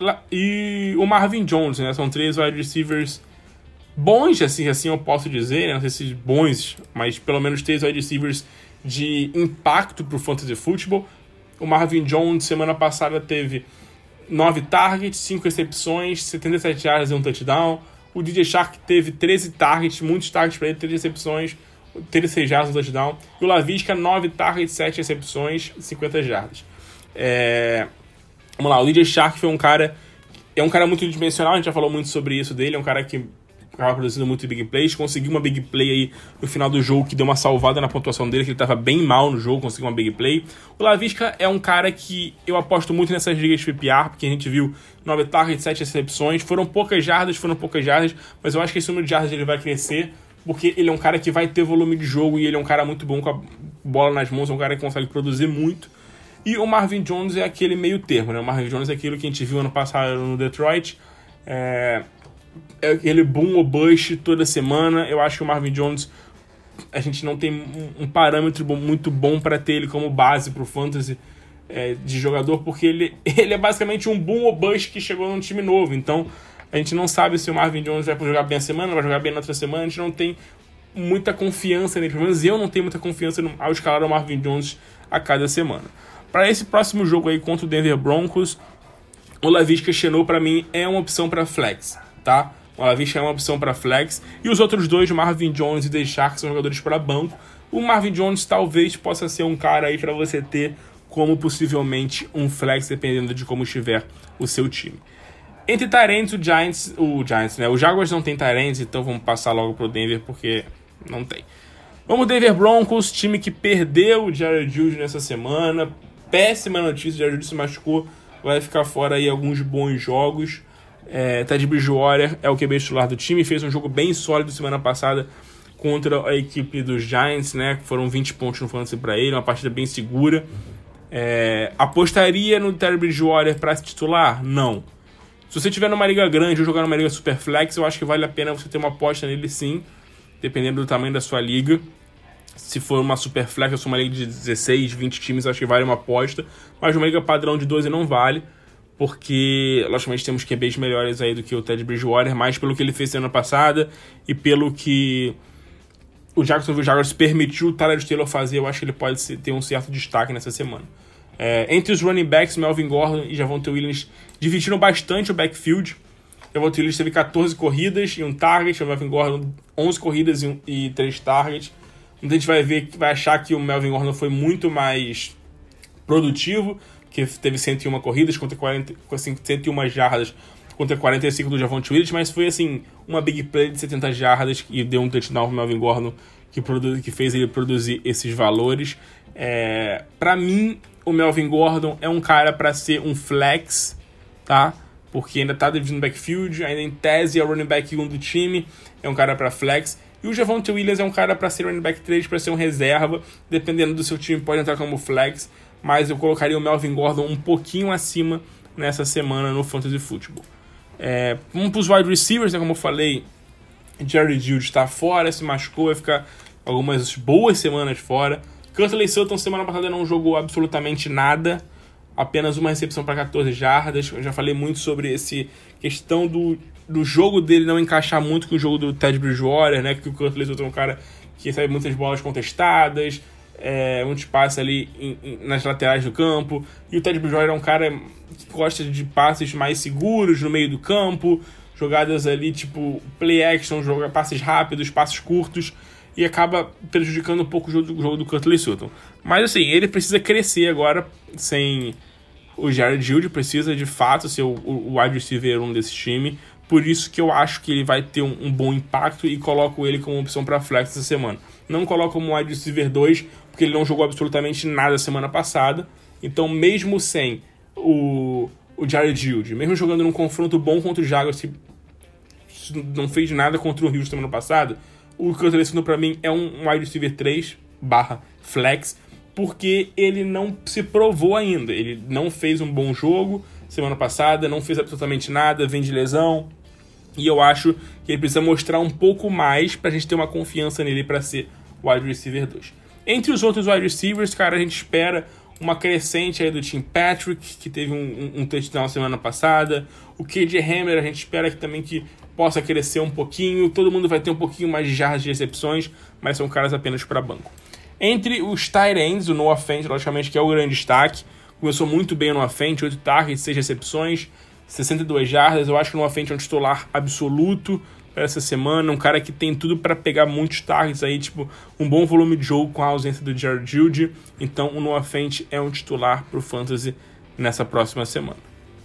o Marvin Jones, né? São 3 wide receivers bons, assim eu posso dizer, né? Não sei se bons, mas pelo menos 3 wide receivers de impacto pro Fantasy Football. O Marvin Jones, semana passada, teve 9 targets, 5 recepções, 77 yardas e um touchdown. O DJ Chark teve 13 targets, muitos targets para ele, 3 recepções, 36 jardas e um touchdown. E o Laviska, 9 targets, 7 recepções, 50 jardas. Vamos lá, o DJ Chark foi um cara muito dimensional, a gente já falou muito sobre isso dele, é um cara que acaba produzindo muito big plays, conseguiu uma big play aí no final do jogo que deu uma salvada na pontuação dele, que ele estava bem mal no jogo, conseguiu uma big play. O Laviska é um cara que eu aposto muito nessas ligas de PPR, porque a gente viu 9 targets, 7 recepções, foram poucas jardas, mas eu acho que esse número de jardas ele vai crescer, porque ele é um cara que vai ter volume de jogo e ele é um cara muito bom com a bola nas mãos, é um cara que consegue produzir muito. E o Marvin Jones é aquele meio termo, né? O Marvin Jones é aquilo que a gente viu ano passado no Detroit, é aquele boom ou bust toda semana. Eu acho que o Marvin Jones, a gente não tem um parâmetro muito bom para ter ele como base para o fantasy de jogador, porque ele é basicamente um boom ou bust que chegou num time novo. Então A gente não sabe se o Marvin Jones vai jogar bem a semana, vai jogar bem na outra semana. A gente não tem muita confiança nele. Pelo menos eu não tenho muita confiança ao escalar o Marvin Jones a cada semana. Para esse próximo jogo aí contra o Denver Broncos, o Laviska Shenault para mim é uma opção para flex, tá? O Laviska é uma opção para flex. E os outros dois, Marvin Jones e Deshaun, são jogadores para banco. O Marvin Jones talvez possa ser um cara aí para você ter como possivelmente um flex, dependendo de como estiver o seu time. Entre Tyrants, o Giants, né? O Jaguars não tem Tyrants, então vamos passar logo pro Denver, porque não tem. Vamos Denver Broncos, time que perdeu o Jerry Jeudy nessa semana. Péssima notícia, o Jerry Jeudy se machucou, vai ficar fora aí alguns bons jogos. Teddy Bridgewater é o QB titular do time, fez um jogo bem sólido semana passada contra a equipe dos Giants, né? Foram 20 pontos no fantasy para ele, uma partida bem segura. Apostaria no Teddy Bridgewater para se titular? Não. Se você tiver numa liga grande ou jogar numa liga super flex, eu acho que vale a pena você ter uma aposta nele sim, dependendo do tamanho da sua liga. Se for uma super flex, ou se for uma liga de 16, 20 times, eu acho que vale uma aposta. Mas uma liga padrão de 12 não vale, porque, logicamente, temos QBs melhores aí do que o Teddy Bridgewater, mais pelo que ele fez semana passada e pelo que o Jacksonville Jaguars permitiu o Tyrod Taylor fazer. Eu acho que ele pode ter um certo destaque nessa semana. Entre os running backs, Melvin Gordon e Javonte Williams dividiram bastante o backfield. Javonte Williams teve 14 corridas e um target, o Melvin Gordon 11 corridas e 3 targets. Muita gente vai achar que o Melvin Gordon foi muito mais produtivo, que teve 101 corridas contra 101 jardas contra 45 do Javonte Williams, mas foi assim, uma big play de 70 jardas e deu um touchdown pro Melvin Gordon que fez ele produzir esses valores. Para mim, o Melvin Gordon é um cara para ser um flex, tá? Porque ainda tá dividindo backfield, ainda em tese é o running back 1 do time, é um cara para flex. E o Javonte Williams é um cara para ser running back 3, para ser um reserva, dependendo do seu time pode entrar como flex, mas eu colocaria o Melvin Gordon um pouquinho acima nessa semana no Fantasy Football. Vamos para os wide receivers, né? Como eu falei, Jerry Jeudy está fora, se machucou, vai ficar algumas boas semanas fora. Curtis Sutton semana passada não jogou absolutamente nada, apenas uma recepção para 14 jardas. Eu já falei muito sobre essa questão do jogo dele não encaixar muito com o jogo do Teddy Bridgewater, né? Que o Curtis Sutton é um cara que recebe muitas bolas contestadas, muitos passes ali nas laterais do campo, e o Teddy Bridgewater é um cara que gosta de passes mais seguros no meio do campo, jogadas ali tipo play action, passes rápidos, passes curtos, e acaba prejudicando um pouco o jogo do Curtis Sutton. Mas assim, ele precisa crescer agora sem o Jerry Jeudy, precisa de fato ser o wide receiver 1 desse time. Por isso que eu acho que ele vai ter um bom impacto e coloco ele como opção para flex essa semana. Não coloco como wide receiver 2, porque ele não jogou absolutamente nada semana passada. Então, mesmo sem o Jerry Jeudy, mesmo jogando num confronto bom contra o Jaguars, que não fez nada contra o Houston semana passada, o Curtis Sutton para mim é um wide receiver 3/flex, porque ele não se provou ainda. Ele não fez um bom jogo semana passada, não fez absolutamente nada, vem de lesão. E eu acho que ele precisa mostrar um pouco mais pra gente ter uma confiança nele pra ser wide receiver 2. Entre os outros wide receivers, cara, a gente espera uma crescente aí do Tim Patrick, que teve um touchdown semana passada. O KJ Hamler, a gente espera que possa crescer um pouquinho. Todo mundo vai ter um pouquinho mais de jardas de recepções, mas são caras apenas para banco. Entre os tight ends, o Noah Fant, logicamente, que é o grande destaque. Começou muito bem o Noah Fant, 8 targets, 6 recepções, 62 jardas. Eu acho que o Noah Fant é um titular absoluto para essa semana. Um cara que tem tudo para pegar muitos targets aí, tipo, um bom volume de jogo com a ausência do Jerry Jeudy. Então o Noah Fant é um titular para o Fantasy nessa próxima semana.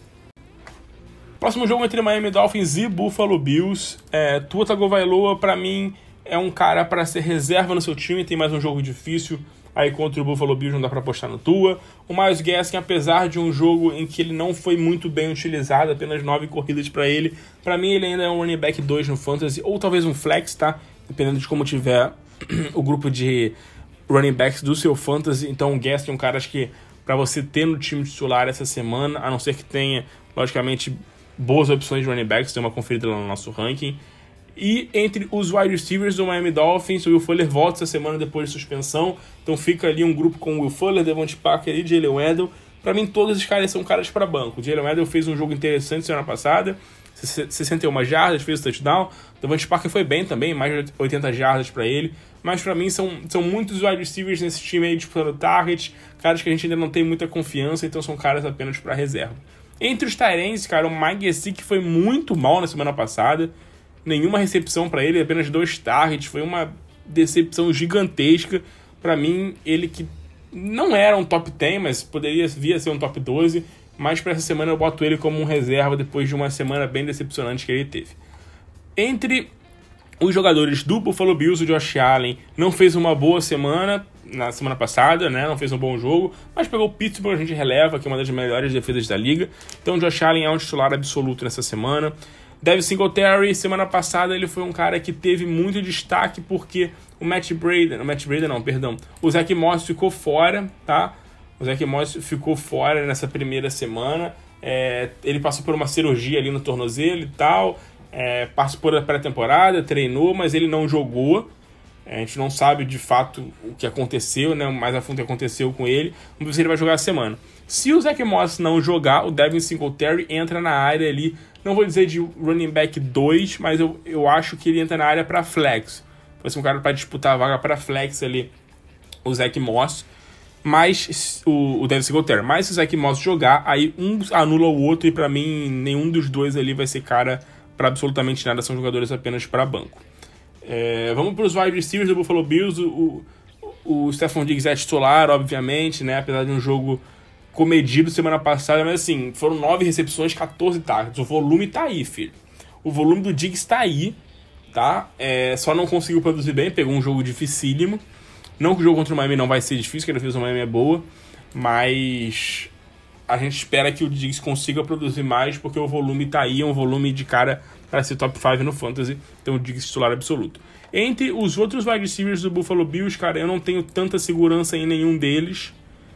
Próximo jogo entre Miami Dolphins e Buffalo Bills. Tua Tagovailoa, para mim, é um cara para ser reserva no seu time. Tem mais um jogo difícil aí contra o Buffalo Bills, não dá para apostar no Tua. O Myles Gaskin, apesar de um jogo em que ele não foi muito bem utilizado, apenas 9 corridas para ele, para mim ele ainda é um running back 2 no Fantasy, ou talvez um flex, tá? Dependendo de como tiver o grupo de running backs do seu Fantasy. Então o Gaskin é um cara, acho que para você ter no time titular essa semana, a não ser que tenha, logicamente, boas opções de running backs, tem uma conferida lá no nosso ranking. E entre os wide receivers do Miami Dolphins, o Will Fuller volta essa semana depois de suspensão. Então fica ali um grupo com o Will Fuller, Devontae Parker e Jalen Waddle. Pra mim, todos esses caras são caras pra banco. O Jalen Waddle fez um jogo interessante semana passada, 61 jardas, fez o touchdown. Devontae Parker foi bem também, mais de 80 jardas pra ele. Mas pra mim são muitos wide receivers nesse time aí disputando target, caras que a gente ainda não tem muita confiança, então são caras apenas pra reserva. Entre os tight ends, cara, o Mike Gesicki foi muito mal na semana passada. Nenhuma recepção pra ele, apenas 2 targets. Foi uma decepção gigantesca. Pra mim, ele que não era um top 10, mas poderia vir a ser um top 12. Mas pra essa semana eu boto ele como um reserva depois de uma semana bem decepcionante que ele teve. Entre os jogadores do Buffalo Bills, o Josh Allen não fez uma boa semana na semana passada, né? Não fez um bom jogo, mas pegou o Pittsburgh, a gente releva, que é uma das melhores defesas da liga. Então o Josh Allen é um titular absoluto nessa semana. Devin Singletary, semana passada ele foi um cara que teve muito destaque porque o Zach Moss ficou fora, tá? O Zach Moss ficou fora nessa primeira semana. Ele passou por uma cirurgia ali no tornozelo e tal, participou da pré-temporada, treinou, mas ele não jogou. A gente não sabe de fato o que aconteceu, né? Mais a fundo o que aconteceu com ele. Vamos ver se ele vai jogar a semana. Se o Zach Moss não jogar, o Devin Singletary entra na área ali, não vou dizer de running back 2, mas eu acho que ele entra na área para flex. Vai ser um cara para disputar a vaga para flex ali, o Zach Moss. Mas o Devin Singletary. Mas se o Zach Moss jogar, aí um anula o outro e para mim nenhum dos dois ali vai ser cara para absolutamente nada, são jogadores apenas para banco. Vamos para os wide receivers do Buffalo Bills. O Stephon Diggs é titular, obviamente, né? Apesar de um jogo comedido semana passada, mas assim, foram 9 recepções, 14 targets. O volume tá aí, filho. O volume do Diggs tá aí, tá? Só não conseguiu produzir bem, pegou um jogo dificílimo. Não que o jogo contra o Miami não vai ser difícil, que a defesa do Miami é boa, mas a gente espera que o Diggs consiga produzir mais, porque o volume tá aí, é um volume de cara para ser top 5 no Fantasy, então o Diggs titular absoluto. Entre os outros wide receivers do Buffalo Bills, cara, eu não tenho tanta segurança em nenhum deles.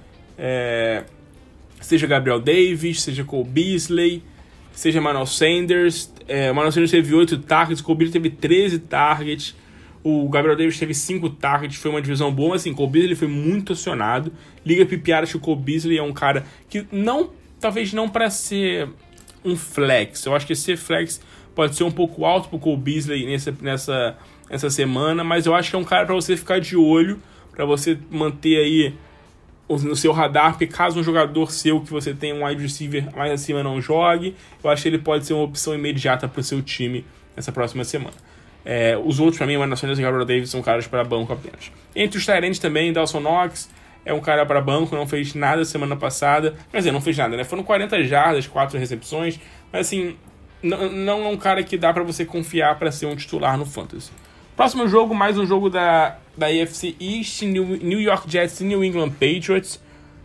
Seja Gabriel Davis, seja Cole Beasley, seja Emmanuel Sanders. O Emmanuel Sanders teve 8 targets, o Cole Beasley teve 13 targets, o Gabriel Davis teve 5 targets, foi uma divisão boa, assim, Cole Beasley foi muito acionado. Liga PPR, acho que o Cole Beasley é um cara que talvez não para ser um flex, eu acho que ser flex pode ser um pouco alto pro Cole Beasley nessa semana, mas eu acho que é um cara para você ficar de olho, para você manter aí no seu radar, porque caso um jogador seu que você tem um wide receiver mais acima não jogue, eu acho que ele pode ser uma opção imediata para o seu time nessa próxima semana. Os outros, para mim, o Emmanuel Sanders e o Gabriel Davis são caras para banco apenas. Entre os tight ends também, Dawson Knox é um cara para banco, não fez nada semana passada, quer dizer, não fez nada, né? Foram 40 jardas, 4 recepções, mas assim, não é um cara que dá para você confiar para ser um titular no Fantasy. Próximo jogo, mais um jogo da AFC East, New York Jets e New England Patriots.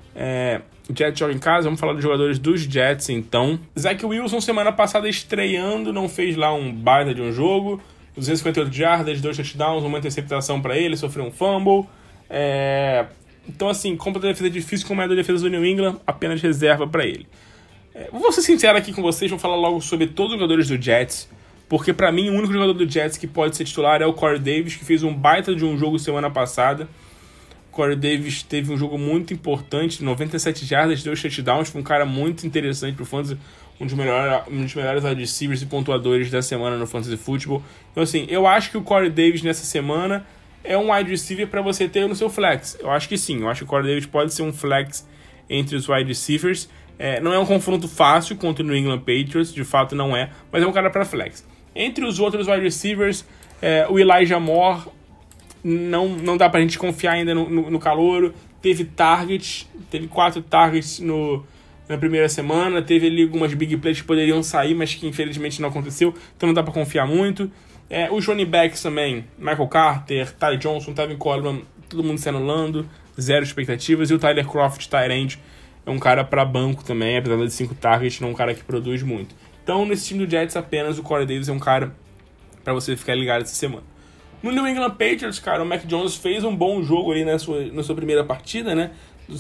O Jets joga em casa, vamos falar dos jogadores dos Jets então. Zach Wilson, semana passada estreando, não fez lá um baita de um jogo. 258 jardas, 2 touchdowns, uma interceptação para ele, sofreu um fumble. Então assim, contra a defesa difícil como é a da defesa do New England, apenas reserva para ele. Vou ser sincero aqui com vocês, vamos falar logo sobre todos os jogadores do Jets. Porque pra mim o único jogador do Jets que pode ser titular é o Corey Davis, que fez um baita de um jogo semana passada. O Corey Davis teve um jogo muito importante, 97 jardas, 2 touchdowns, foi um cara muito interessante pro Fantasy, um dos melhores wide receivers e pontuadores da semana no Fantasy Football. Então assim, eu acho que o Corey Davis nessa semana é um wide receiver para você ter no seu flex. Eu acho que sim, eu acho que o Corey Davis pode ser um flex entre os wide receivers. Não é um confronto fácil contra o New England Patriots, de fato não é, mas é um cara para flex. Entre os outros wide receivers, o Elijah Moore, não dá pra gente confiar ainda no calouro. Teve 4 targets na primeira semana, teve ali algumas big plays que poderiam sair, mas que infelizmente não aconteceu, então não dá pra confiar muito. Os running backs também, Michael Carter, Ty Johnson, Tevin Coleman, todo mundo se anulando, 0 expectativas. E o Tyler Kroft, tight end, é um cara pra banco também, apesar de 5 targets, não é um cara que produz muito. Então, nesse time do Jets, apenas o Corey Davis é um cara pra você ficar ligado essa semana. No New England Patriots, cara, o Mac Jones fez um bom jogo ali na sua primeira partida, né?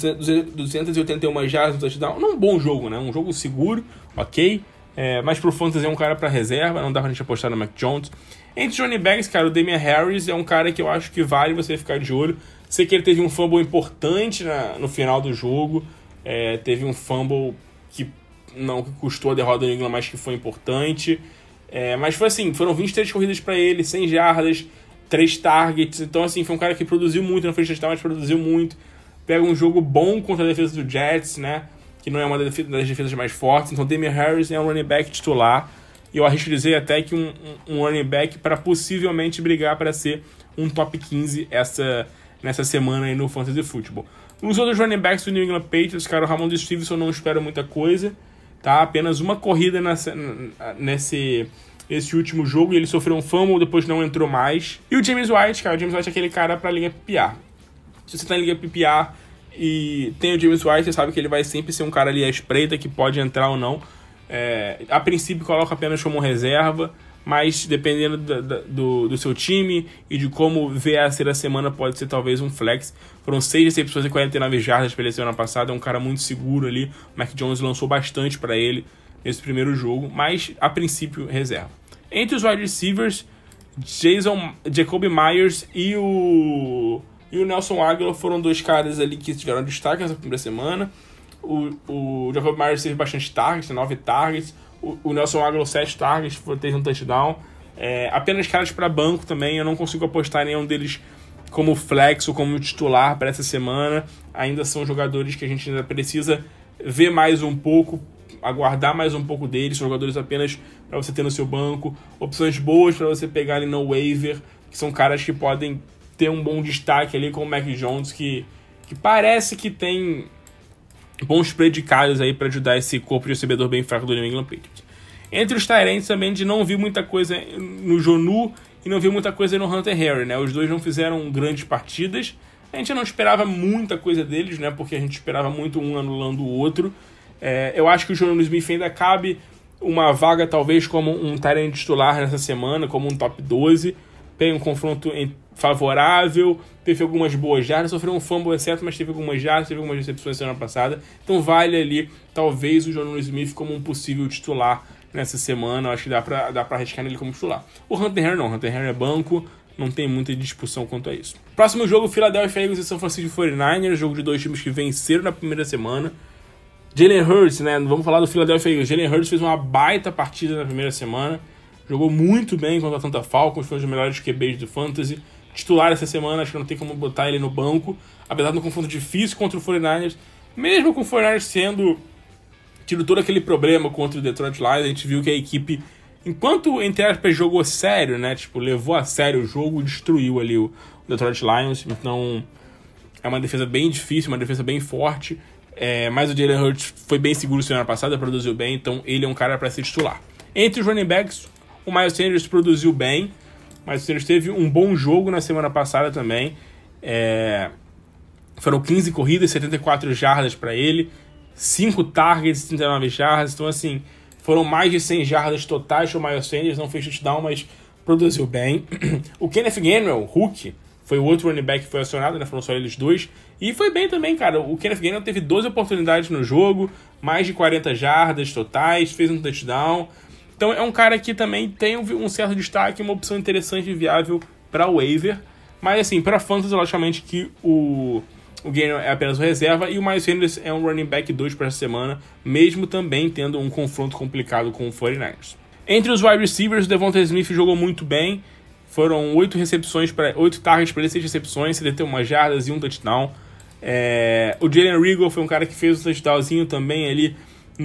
281 jardas no touchdown. Não um bom jogo, né? Um jogo seguro, ok. Mas pro Fantasy é um cara pra reserva, não dá pra gente apostar no Mac Jones. Entre os running backs, cara, o Damian Harris é um cara que eu acho que vale você ficar de olho. Sei que ele teve um fumble importante no final do jogo, Teve um fumble que não custou a derrota do New England, mas que foi importante. Mas foi assim, foram 23 corridas para ele, 100 jardas, 3 targets. Então assim, foi um cara que produziu muito, não fez touchdown, mas produziu muito. Pega um jogo bom contra a defesa do Jets, né? Que não é uma das defesas mais fortes. Então Damien Harris é um running back titular. E eu arrisco dizer até que um running back para possivelmente brigar para ser um top 15 nessa semana aí no Fantasy Football. Os outros running backs do New England Patriots, cara, o Ramondre Stevenson não espero muita coisa, tá? Apenas uma corrida nesse último jogo e ele sofreu um fumble, depois não entrou mais. E o James White, cara, o James White é aquele cara pra liga PPR. Se você tá em liga PPR e tem o James White, você sabe que ele vai sempre ser um cara ali à espreita, que pode entrar ou não. A princípio coloca apenas como reserva, mas dependendo do seu time e de como vier a ser a semana, pode ser talvez um flex. Foram 6 recepções e 49 jardas para ele semana passada, é um cara muito seguro ali. O Mac Jones lançou bastante para ele nesse primeiro jogo, mas a princípio reserva. Entre os wide receivers, Jacoby Myers e o Nelson Agholor foram 2 caras ali que tiveram destaque nessa primeira semana. O Jacoby Myers teve bastante targets, 9 targets. O Nelson Agholor 7 targets, teve um touchdown. Apenas caras para banco também, eu não consigo apostar em nenhum deles como flex ou como titular para essa semana. Ainda são jogadores que a gente ainda precisa ver mais um pouco, aguardar mais um pouco deles. São jogadores apenas para você ter no seu banco. Opções boas para você pegar ali no waiver, que são caras que podem ter um bom destaque ali, como o Mac Jones, que parece que tem bons predicados aí para ajudar esse corpo de recebedor bem fraco do New England Patriots. Entre os tight ends também, a gente não viu muita coisa no Jonnu e não viu muita coisa no Hunter Henry, né? Os dois não fizeram grandes partidas. A gente não esperava muita coisa deles, né? Porque a gente esperava muito um anulando o outro. Eu acho que o Jonnu Smith ainda cabe uma vaga talvez como um tight end titular nessa semana, como um top 12. Tem um confronto favorável, teve algumas boas jardas, sofreu um fumble exceto, mas teve algumas jardas, teve algumas recepções semana passada. Então vale ali, talvez, o Jonnu Smith como um possível titular nessa semana. Eu acho que dá pra arriscar nele como titular. O Hunter Henry não, o Hunter Henry é banco, não tem muita discussão quanto a isso. Próximo jogo, Philadelphia Eagles e San Francisco 49ers, jogo de 2 times que venceram na primeira semana. Jalen Hurts, né, vamos falar do Philadelphia Eagles. Jalen Hurts fez uma baita partida na primeira semana, jogou muito bem contra a Atlanta Falcons, foi um dos melhores QBs do Fantasy. Titular essa semana, acho que não tem como botar ele no banco, apesar de um confronto difícil contra o 49ers, mesmo com o 49ers tido todo aquele problema contra o Detroit Lions. A gente viu que a equipe, enquanto, entre aspas, jogou sério, né, levou a sério o jogo, destruiu ali o Detroit Lions. Então é uma defesa bem difícil, uma defesa bem forte, mas o Jalen Hurts foi bem seguro semana passada, produziu bem, então ele é um cara para ser titular. Entre os running backs, o Miles Sanders produziu bem, mas o Sanders teve um bom jogo na semana passada também. Foram 15 corridas, 74 jardas para ele, 5 targets, 39 jardas. Então, assim, foram mais de 100 jardas totais para o Miles Sanders. Não fez touchdown, mas produziu bem. O Kenneth Gainwell, Hulk, foi o outro running back que foi acionado, né? Foram só eles dois. E foi bem também, cara. O Kenneth Gainwell teve 12 oportunidades no jogo, mais de 40 jardas totais, fez um touchdown. Então é um cara que também tem um certo destaque, uma opção interessante e viável para o waiver. Mas assim, para fantasy, logicamente que o Gainwell é apenas o reserva e o Miles Sanders é um running back 2 para essa semana, mesmo também tendo um confronto complicado com o 49ers. Entre os wide receivers, o Devonta Smith jogou muito bem. Foram 8 targets para ele, 6 recepções, 71 jardas e um touchdown. O Jalen Reagor foi um cara que fez um touchdownzinho também ali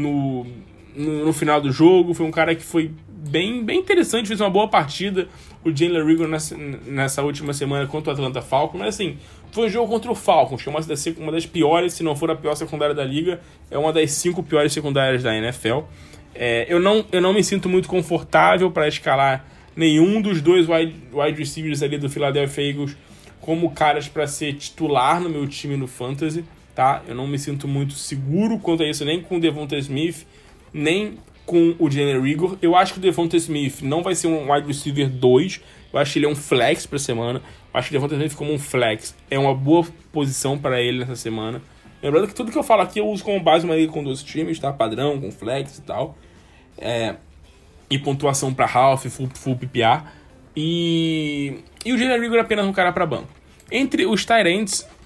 no final do jogo. Foi um cara que foi bem interessante, fez uma boa partida, o Jalen Reagor nessa última semana contra o Atlanta Falcons. Mas assim, foi um jogo contra o Falcons, que é uma das piores, se não for a pior secundária da liga, é uma das 5 piores secundárias da NFL. Eu não me sinto muito confortável para escalar nenhum dos dois wide receivers ali do Philadelphia Eagles como caras para ser titular no meu time no Fantasy, tá? Eu não me sinto muito seguro quanto a isso, nem com o Devonta Smith, nem com o Jalen Reagor. Eu acho que o Devonta Smith não vai ser um wide receiver 2, eu acho que ele é um flex para semana. Eu acho que o Devonta Smith como um flex é uma boa posição para ele nessa semana. Lembrando que tudo que eu falo aqui eu uso como base uma liga com 12 times, tá? Padrão, com flex e tal. E pontuação para half, full PPR. E o Jalen Reagor é apenas um cara para banco. Entre os tight ends,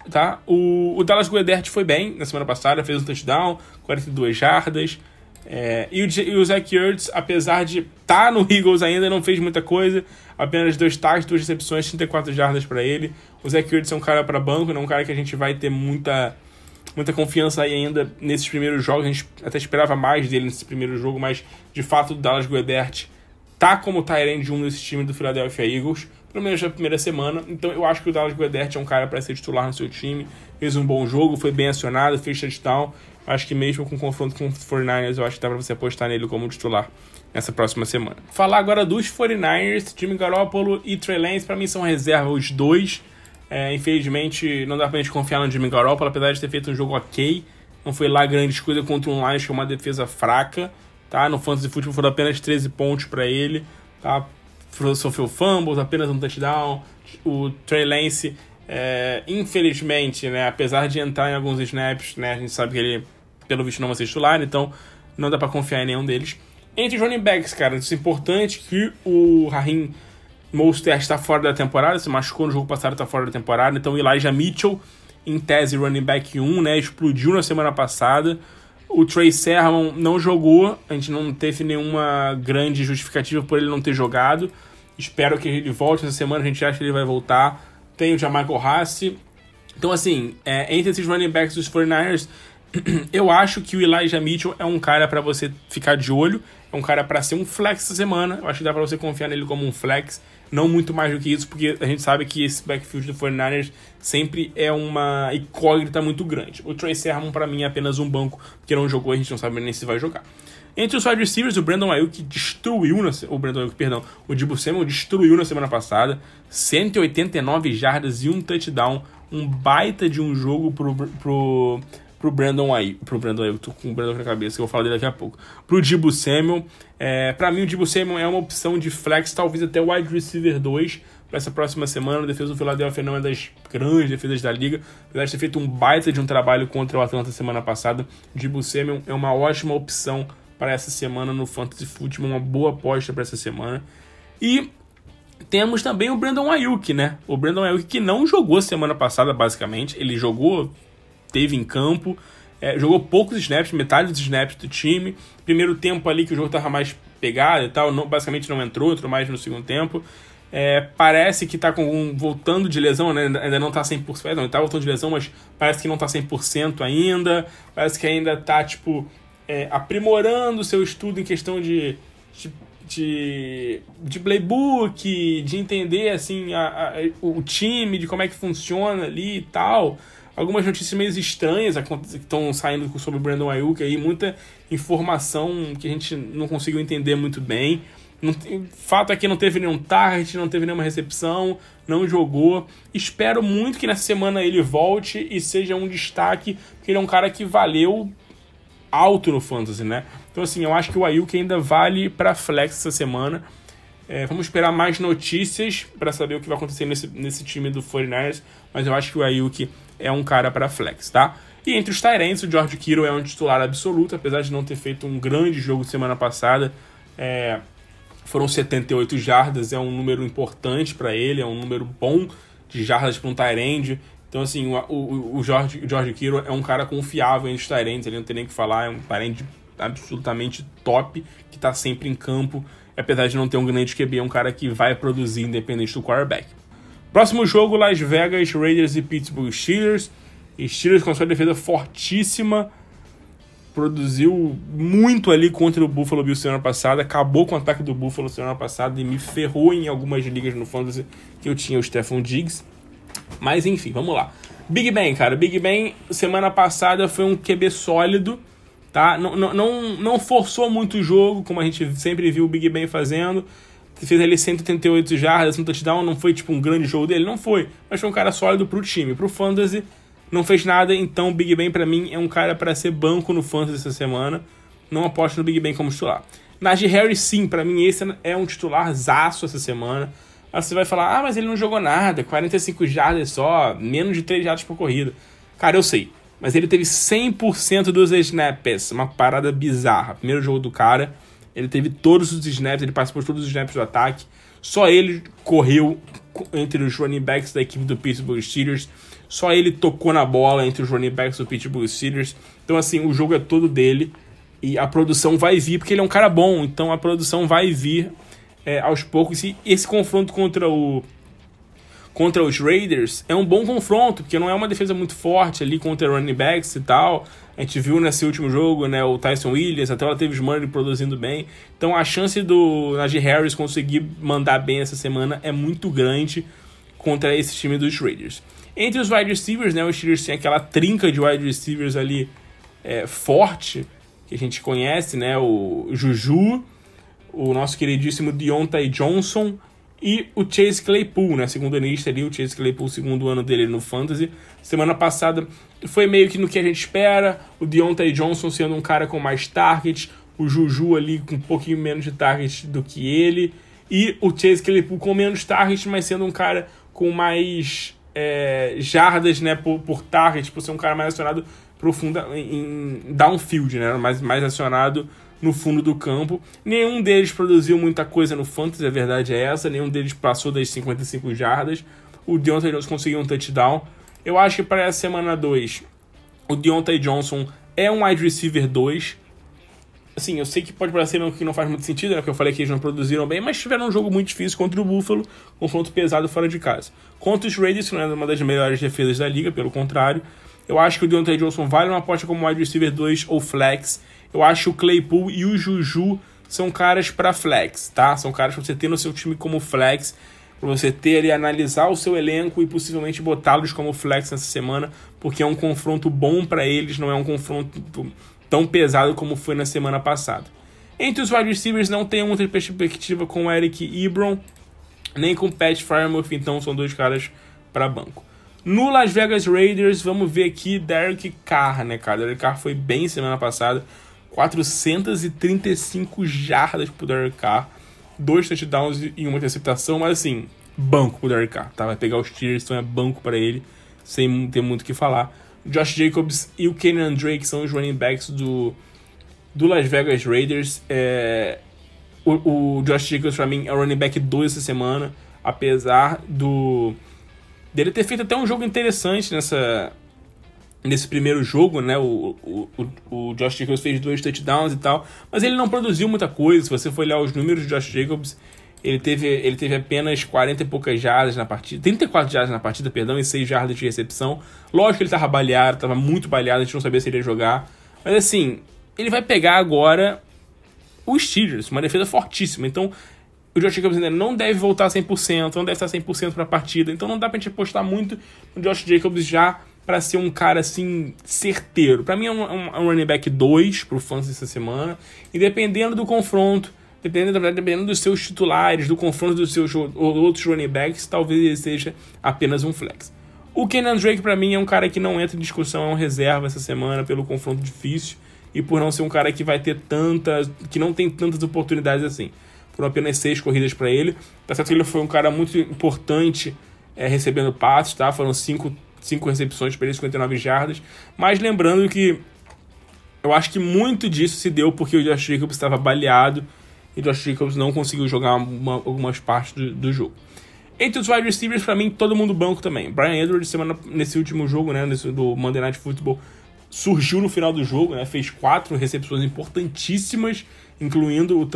tá? O Dallas Goedert foi bem na semana passada, fez um touchdown, 42 jardas. E o Zach Ertz, apesar de estar no Eagles ainda, não fez muita coisa. Apenas 2 tackles, 2 recepções, 34 jardas para ele. O Zach Ertz é um cara para banco, não é um cara que a gente vai ter muita confiança aí ainda nesses primeiros jogos. A gente até esperava mais dele nesse primeiro jogo, mas de fato o Dallas Goedert tá como tight end 1 nesse time do Philadelphia Eagles, pelo menos na primeira semana. Então eu acho que o Dallas Goedert é um cara para ser titular no seu time. Fez um bom jogo, foi bem acionado, fez touchdown. Acho que mesmo com confronto com os 49ers, eu acho que dá pra você apostar nele como titular nessa próxima semana. Falar agora dos 49ers, Jimmy Garoppolo e Trey Lance, pra mim são reserva os dois. Infelizmente, não dá pra gente confiar no Jimmy Garoppolo, apesar de ter feito um jogo ok. Não foi lá grande coisa contra um Lions, que é uma defesa fraca. Tá? No Fantasy Football foram apenas 13 pontos pra ele. Tá? Sofreu fumbles, apenas um touchdown. O Trey Lance... infelizmente, né, apesar de entrar em alguns snaps, né, a gente sabe que ele, pelo visto, não vai ser titular, então não dá pra confiar em nenhum deles. Entre os running backs, cara, isso é importante que o Raheem Mostert está fora da temporada, se machucou no jogo passado, está fora da temporada, então o Elijah Mitchell, em tese running back 1, né, explodiu na semana passada. O Trey Sermon não jogou, a gente não teve nenhuma grande justificativa por ele não ter jogado. Espero que ele volte essa semana, a gente acha que ele vai voltar. Tem o Jamichael Hasty. Então, assim, entre esses running backs dos 49ers, eu acho que o Elijah Mitchell é um cara para você ficar de olho. É um cara para ser um flex essa semana. Eu acho que dá para você confiar nele como um flex. Não muito mais do que isso, porque a gente sabe que esse backfield do 49ers sempre é uma incógnita muito grande. O Trey Sermon, para mim, é apenas um banco, porque não jogou, a gente não sabe nem se vai jogar. Entre os wide receivers, o Brandon Ayuk destruiu... O Deebo Samuel destruiu na semana passada. 189 jardas e um touchdown. Um baita de um jogo pro Brandon Ayuk. Tô com o Brandon na cabeça, que eu vou falar dele daqui a pouco. Pro Deebo Samuel. Pra mim, o Deebo Samuel é uma opção de flex, talvez até wide receiver 2 para essa próxima semana. A defesa do Philadelphia não é das grandes defesas da liga, apesar de ter feito um baita de um trabalho contra o Atlanta semana passada. O Deebo Samuel é uma ótima opção para essa semana no Fantasy Football, uma boa aposta para essa semana. E temos também o Brandon Ayuk, né? O Brandon Ayuk que não jogou semana passada, basicamente. Ele jogou, teve em campo, jogou poucos snaps, metade dos snaps do time. Primeiro tempo ali que o jogo estava mais pegado e tal, basicamente não entrou mais no segundo tempo. Parece que está voltando de lesão, né? Ainda não está 100%, não, ele tá voltando de lesão, mas parece que não está 100% ainda. Parece que ainda está, aprimorando o seu estudo em questão de playbook, de entender assim, o time, de como é que funciona ali e tal. Algumas notícias meio estranhas que estão saindo sobre o Brandon Ayuk aí, muita informação que a gente não conseguiu entender muito bem. O fato é que não teve nenhum target, não teve nenhuma recepção, não jogou. Espero muito que nessa semana ele volte e seja um destaque, porque ele é um cara que valeu alto no Fantasy, né? Então, assim, eu acho que o Ayuk ainda vale para flex essa semana. Vamos esperar mais notícias para saber o que vai acontecer nesse time do 49ers, mas eu acho que o Ayuk é um cara para flex, tá? E entre os tight ends, o George Kittle é um titular absoluto, apesar de não ter feito um grande jogo semana passada. Foram 78 jardas, é um número importante para ele, é um número bom de jardas para um tight end. Então, assim, o George Kittle é um cara confiável entre os tight ends, ele não tem nem o que falar, é um tight end absolutamente top, que está sempre em campo, apesar de não ter um grande QB, é um cara que vai produzir independente do quarterback. Próximo jogo, Las Vegas Raiders e Pittsburgh Steelers. Steelers com sua defesa fortíssima, produziu muito ali contra o Buffalo Bills semana passada, acabou com o ataque do Buffalo semana passada e me ferrou em algumas ligas no Fantasy que eu tinha o Stephon Diggs. Mas enfim, vamos lá. Big Ben, cara. Big Ben, semana passada foi um QB sólido, tá? Não forçou muito o jogo, como a gente sempre viu o Big Ben fazendo. Fez ali 188 jardas, um touchdown. Não foi tipo um grande jogo dele, não foi. Mas foi um cara sólido pro time. Pro Fantasy, não fez nada. Então o Big Ben, pra mim, é um cara para ser banco no Fantasy essa semana. Não aposto no Big Ben como titular. Najee Harris, sim. Pra mim, esse é um titularzaço essa semana. Aí você vai falar, mas ele não jogou nada, 45 jardas só, menos de 3 jardas por corrida. Cara, eu sei, mas ele teve 100% dos snaps, uma parada bizarra. Primeiro jogo do cara, ele teve todos os snaps, ele participou de todos os snaps do ataque. Só ele correu entre os running backs da equipe do Pittsburgh Steelers. Só ele tocou na bola entre os running backs do Pittsburgh Steelers. Então, assim, o jogo é todo dele. E a produção vai vir, porque ele é um cara bom. Então, a produção vai vir aos poucos. E esse confronto contra os Raiders é um bom confronto, porque não é uma defesa muito forte ali contra running backs e tal. A gente viu nesse último jogo, né, o Tyson Williams, até o Latavius Murray produzindo bem. Então a chance do Najee Harris conseguir mandar bem essa semana é muito grande contra esse time dos Raiders. Entre os wide receivers, né, os Steelers têm aquela trinca de wide receivers ali forte, que a gente conhece, né, o Juju, o nosso queridíssimo Diontae Johnson e o Chase Claypool, né? Segundo anista ali, o Chase Claypool, segundo ano dele no Fantasy. Semana passada foi meio que no que a gente espera. O Diontae Johnson sendo um cara com mais targets. O Juju ali com um pouquinho menos de targets do que ele. E o Chase Claypool com menos targets, mas sendo um cara com mais jardas, né? Por target, por ser um cara mais acionado profunda em downfield, né? Mais acionado no fundo do campo. Nenhum deles produziu muita coisa no Fantasy, a verdade é essa. Nenhum deles passou das 55 jardas. O Diontae Johnson conseguiu um touchdown. Eu acho que para essa semana 2, o Diontae Johnson é um wide receiver 2. Assim, eu sei que pode parecer que não faz muito sentido, né? Porque eu falei que eles não produziram bem, mas tiveram um jogo muito difícil contra o Buffalo, confronto pesado fora de casa. Contra os Raiders, que não é uma das melhores defesas da liga, pelo contrário. Eu acho que o Diontae Johnson vale uma aposta como wide receiver 2 ou flex. Eu acho que o Claypool e o Juju são caras para flex, tá? São caras para você ter no seu time como flex, para você ter e analisar o seu elenco e possivelmente botá-los como flex nessa semana, porque é um confronto bom para eles, não é um confronto tão pesado como foi na semana passada. Entre os wide receivers não tem muita perspectiva com o Eric Ebron, nem com o Pat Freiermuth, então são dois caras para banco. No Las Vegas Raiders, vamos ver aqui Derek Carr, né, cara? Derek Carr foi bem semana passada. 435 jardas pro Derek Carr, 2 touchdowns e uma interceptação, mas assim, banco pro Derek Carr, tá? Vai pegar os Steelers, então é banco para ele, sem ter muito o que falar. Josh Jacobs e o Kenyan Drake são os running backs do Las Vegas Raiders. O Josh Jacobs, pra mim, é o running back 2 essa semana, apesar dele ter feito até um jogo interessante nesse primeiro jogo, né? O Josh Jacobs fez 2 touchdowns e tal, mas ele não produziu muita coisa. Se você for olhar os números de Josh Jacobs, ele teve apenas 40 e poucas jardas na partida, 34 jardas na partida, perdão, e 6 jardas de recepção. Lógico que ele tava baleado, tava muito baleado, a gente não sabia se ele ia jogar, mas assim, ele vai pegar agora os Steelers, uma defesa fortíssima, então o Josh Jacobs ainda não deve voltar 100%, não deve estar 100% para a partida, então não dá pra gente apostar muito no Josh Jacobs já para ser um cara assim certeiro. Para mim é um running back 2 pro Fantasy essa semana, e dependendo do confronto, dependendo dos seus titulares, do confronto dos seus outros running backs, talvez ele seja apenas um flex. O Kenyan Drake para mim é um cara que não entra em discussão, é um reserva essa semana pelo confronto difícil e por não ser um cara que vai ter que não tem tantas oportunidades assim. Foram apenas 6 corridas para ele. Tá certo que ele foi um cara muito importante recebendo passes, tá? Foram 5 recepções para ele, 59 jardas. Mas lembrando que eu acho que muito disso se deu porque o Josh Jacobs estava baleado e o Josh Jacobs não conseguiu jogar algumas partes do jogo. Entre os wide receivers, para mim, todo mundo banco também. Bryan Edwards, nesse último jogo, né, do Monday Night Football, surgiu no final do jogo, né, fez 4 recepções importantíssimas, incluindo um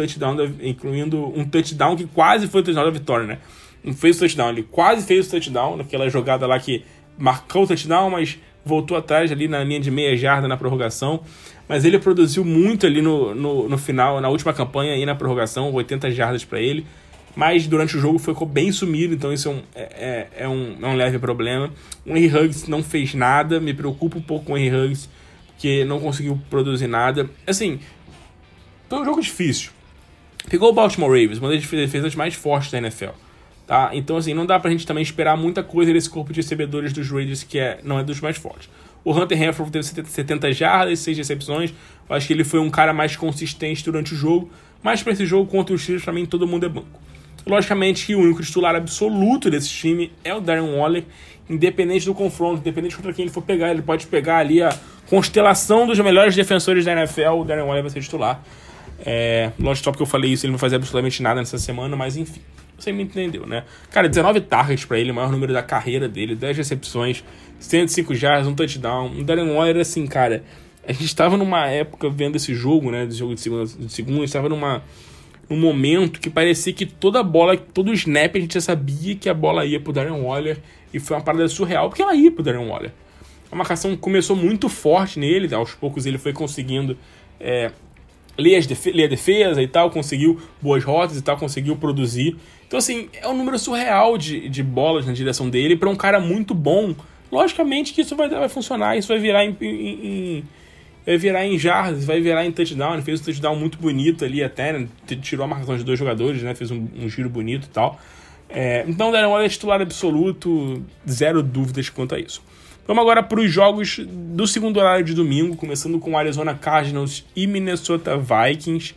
touchdown que quase foi o touchdown da vitória, né? Não fez o touchdown, ele quase fez o touchdown, naquela jogada lá que marcou o touchdown, mas voltou atrás ali na linha de meia jarda na prorrogação. Mas ele produziu muito ali no final, na última campanha e na prorrogação, 80 jardas para ele. Mas durante o jogo ficou bem sumido, então isso é um leve problema. O Henry Huggs não fez nada, me preocupa um pouco com o Henry Huggs, porque não conseguiu produzir nada. Assim, foi um jogo difícil. Pegou o Baltimore Ravens, uma das defesas mais fortes da NFL. Tá? Então, assim, não dá pra gente também esperar muita coisa desse corpo de recebedores dos Raiders, que não é dos mais fortes. O Hunter Renfrow teve 70 jardas, 6 recepções. Eu acho que ele foi um cara mais consistente durante o jogo. Mas para esse jogo contra os Steelers, pra mim, todo mundo é banco. Logicamente que o único titular absoluto desse time é o Darren Waller, independente do confronto, independente contra quem ele for pegar. Ele pode pegar ali a constelação dos melhores defensores da NFL, o Darren Waller vai ser titular. Lógico, só porque eu falei isso, ele não vai fazer absolutamente nada nessa semana, mas enfim. Você me entendeu, né? Cara, 19 targets pra ele, o maior número da carreira dele, 10 recepções, 105 jardas, um touchdown. O Darren Waller, assim, cara, a gente estava numa época vendo esse jogo, né? Desse jogo de segundo, estava num momento que parecia que toda bola, todo snap, a gente já sabia que a bola ia pro Darren Waller, e foi uma parada surreal, porque ela ia pro Darren Waller. A marcação começou muito forte nele, aos poucos ele foi conseguindo ler a defesa e tal, conseguiu boas rotas e tal, conseguiu produzir. Então, assim, é um número surreal de bolas na direção dele para um cara muito bom. Logicamente que isso vai funcionar, isso vai virar em jardas, vai virar em touchdown. Ele fez um touchdown muito bonito ali até, né? Tirou a marcação de 2 jogadores, né? Fez um giro bonito e tal. Então o Darren Waller é titular absoluto, zero dúvidas quanto a isso. Vamos agora para os jogos do segundo horário de domingo, começando com o Arizona Cardinals e Minnesota Vikings.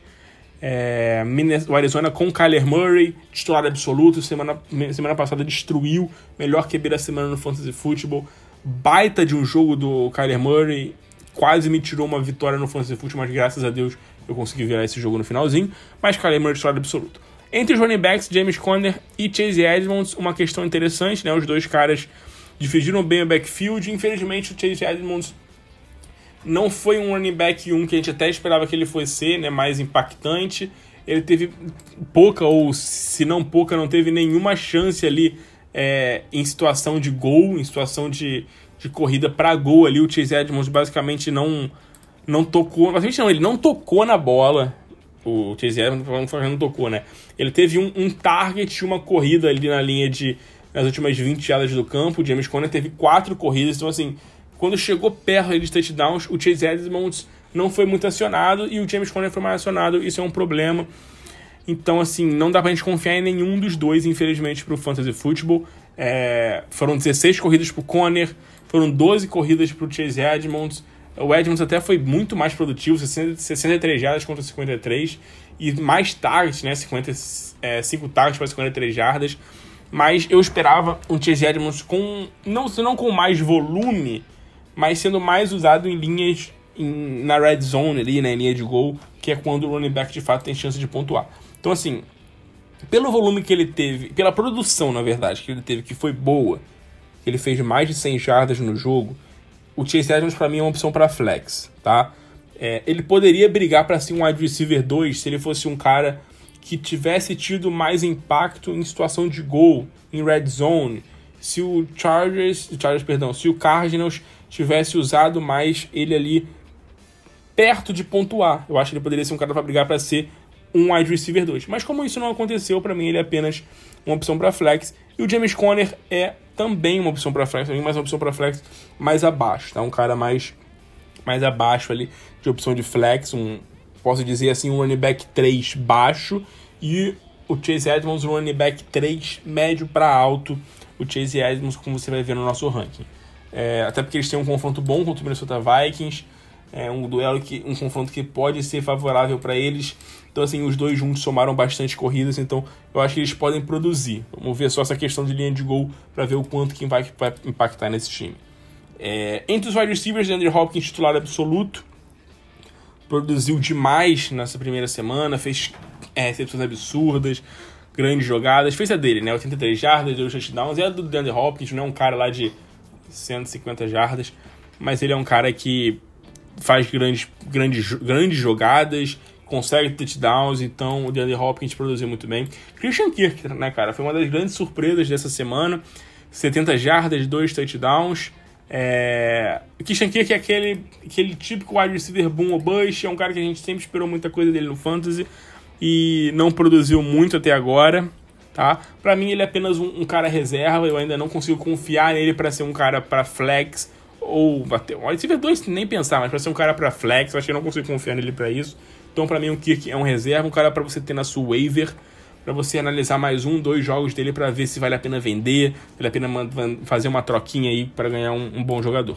O Arizona com Kyler Murray, titular absoluto, semana passada destruiu, melhor QB da semana no Fantasy Football. Baita de um jogo do Kyler Murray, quase me tirou uma vitória no Fantasy Football, mas graças a Deus eu consegui virar esse jogo no finalzinho. Mas Kyler Murray titular absoluto. Entre os running backs, James Conner e Chase Edmonds, uma questão interessante, né? Os dois caras dividiram bem o backfield. Infelizmente o Chase Edmonds não foi um running back 1 que a gente até esperava que ele fosse ser, né, mais impactante. Ele teve pouca, ou se não pouca, não teve nenhuma chance ali em situação de gol, em situação de corrida para gol ali. O Chase Edmonds basicamente não tocou, basicamente não, ele não tocou na bola. O Chase Edmonds não tocou, né? Ele teve um target, uma corrida ali na linha nas últimas 20 jardas do campo. O James Conner teve 4 corridas, então assim, quando chegou perto de touchdowns, o Chase Edmonds não foi muito acionado e o James Conner foi mais acionado. Isso é um problema. Então, assim, não dá pra gente confiar em nenhum dos dois, infelizmente, pro Fantasy Football. Foram 16 corridas pro Conner, foram 12 corridas pro Chase Edmonds. O Edmonds até foi muito mais produtivo, 63 jardas contra 53, e mais targets, né, 5 targets para 53 jardas. Mas eu esperava um Chase Edmonds não com mais volume, mas sendo mais usado em linhas na red zone ali, né, em linha de gol, que é quando o running back de fato tem chance de pontuar. Então, assim, pelo volume que ele teve, pela produção, na verdade, que ele teve, que foi boa, ele fez mais de 100 jardas no jogo, o Chase Edmonds para mim é uma opção para flex, tá? Ele poderia brigar para ser um wide receiver 2 se ele fosse um cara que tivesse tido mais impacto em situação de gol, em red zone, se o Cardinals tivesse usado mais ele ali perto de pontuar. Eu acho que ele poderia ser um cara para brigar para ser um wide receiver 2. Mas como isso não aconteceu, para mim ele é apenas uma opção para flex. E o James Conner é também uma opção para flex, mas uma opção para flex mais abaixo, tá? Um cara mais abaixo ali de opção de flex, posso dizer assim, um running back 3 baixo, e o Chase Edmonds um running back 3 médio para alto. O Chase Edmonds, como você vai ver no nosso ranking. Até porque eles têm um confronto bom contra o Minnesota Vikings, um confronto que pode ser favorável para eles. Então, assim, os dois juntos somaram bastante corridas, então eu acho que eles podem produzir. Vamos ver só essa questão de linha de gol para ver o quanto que vai impactar nesse time. Entre os wide receivers, DeAndre Hopkins, titular absoluto, produziu demais nessa primeira semana, fez recepções absurdas, grandes jogadas, fez a dele, né? 83 jardas, 2 touchdowns, do DeAndre Hopkins, não é um cara lá de 150 jardas, mas ele é um cara que faz grandes jogadas, consegue touchdowns, então o DeAndre Hopkins produziu muito bem. Christian Kirk, né, cara, foi uma das grandes surpresas dessa semana, 70 jardas, 2 touchdowns. O Christian Kirk é aquele típico wide receiver boom ou bust, é um cara que a gente sempre esperou muita coisa dele no Fantasy e não produziu muito até agora, tá? Pra mim ele é apenas um cara reserva, eu ainda não consigo confiar nele pra ser um cara pra flex, ou até o wide receiver 2 nem pensar, mas pra ser um cara pra flex, eu acho que eu não consigo confiar nele pra isso. Então pra mim o Kirk é um reserva, um cara pra você ter na sua waiver, para você analisar mais 2 jogos dele para ver se vale a pena vender, vale a pena fazer uma troquinha aí para ganhar um bom jogador.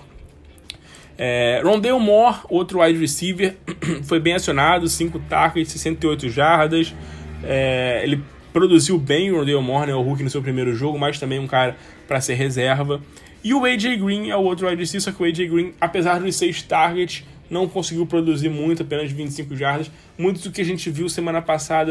Rondale Moore, outro wide receiver, foi bem acionado, 5 targets, 68 jardas. Ele produziu bem o Rondale Moore, né, o rookie no seu primeiro jogo, mas também um cara para ser reserva. E o AJ Green é o outro wide receiver, só que o AJ Green, apesar dos 6 targets, não conseguiu produzir muito, apenas 25 jardas. Muito do que a gente viu semana passada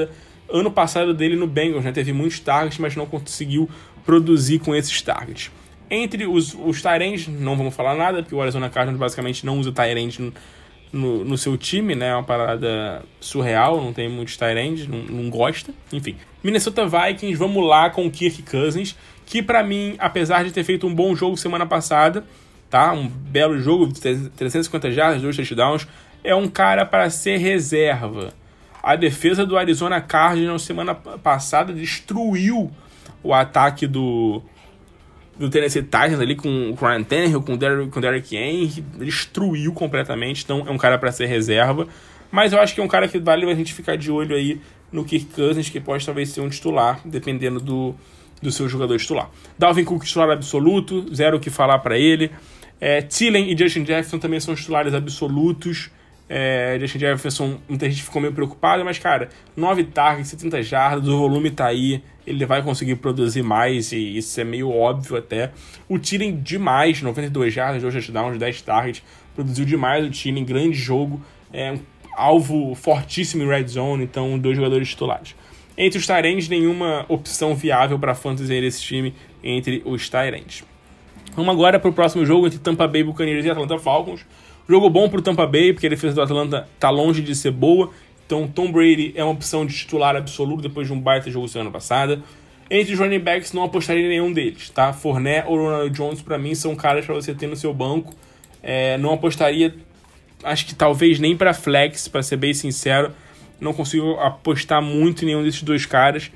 ano passado dele no Bengals, né? Teve muitos targets, mas não conseguiu produzir com esses targets. Entre os tight ends, não vamos falar nada, porque o Arizona Cardinals basicamente não usa tight end no seu time, né? É uma parada surreal, não tem muitos tight ends, não gosta. Enfim, Minnesota Vikings, vamos lá com o Kirk Cousins, que pra mim, apesar de ter feito um bom jogo semana passada, tá? Um belo jogo, 350 jardas, 2 touchdowns, é um cara para ser reserva. A defesa do Arizona Cardinals semana passada destruiu o ataque do Tennessee Titans ali com o Ryan Tannehill, com o Derrick Henry, destruiu completamente, então é um cara para ser reserva, mas eu acho que é um cara que vale a gente ficar de olho aí no Kirk Cousins, que pode talvez ser um titular, dependendo do seu jogador titular. Dalvin Cook, titular absoluto, zero o que falar para ele. Thielen e Justin Jefferson também são titulares absolutos. Justin Jefferson, muita gente ficou meio preocupada, mas cara, 9 targets, 70 jardas, o volume tá aí, ele vai conseguir produzir mais, e isso é meio óbvio até. O Thielen demais, 92 jardas, 2 touchdowns, 10 targets, produziu demais o Thielen, grande jogo, um alvo fortíssimo em red zone, então 2 jogadores titulares. Entre os tight ends, nenhuma opção viável para fantasy desse time entre os tight ends. Vamos agora para o próximo jogo entre Tampa Bay Buccaneers e Atlanta Falcons. Jogo bom pro Tampa Bay, porque a defesa do Atlanta tá longe de ser boa. Então Tom Brady é uma opção de titular absoluto depois de um baita jogo semana passada. Entre os running backs, não apostaria em nenhum deles, tá? Fournette ou Ronald Jones, pra mim, são caras pra você ter no seu banco. Não apostaria, acho que talvez nem pra flex, pra ser bem sincero. Não consigo apostar muito em nenhum desses 2 caras.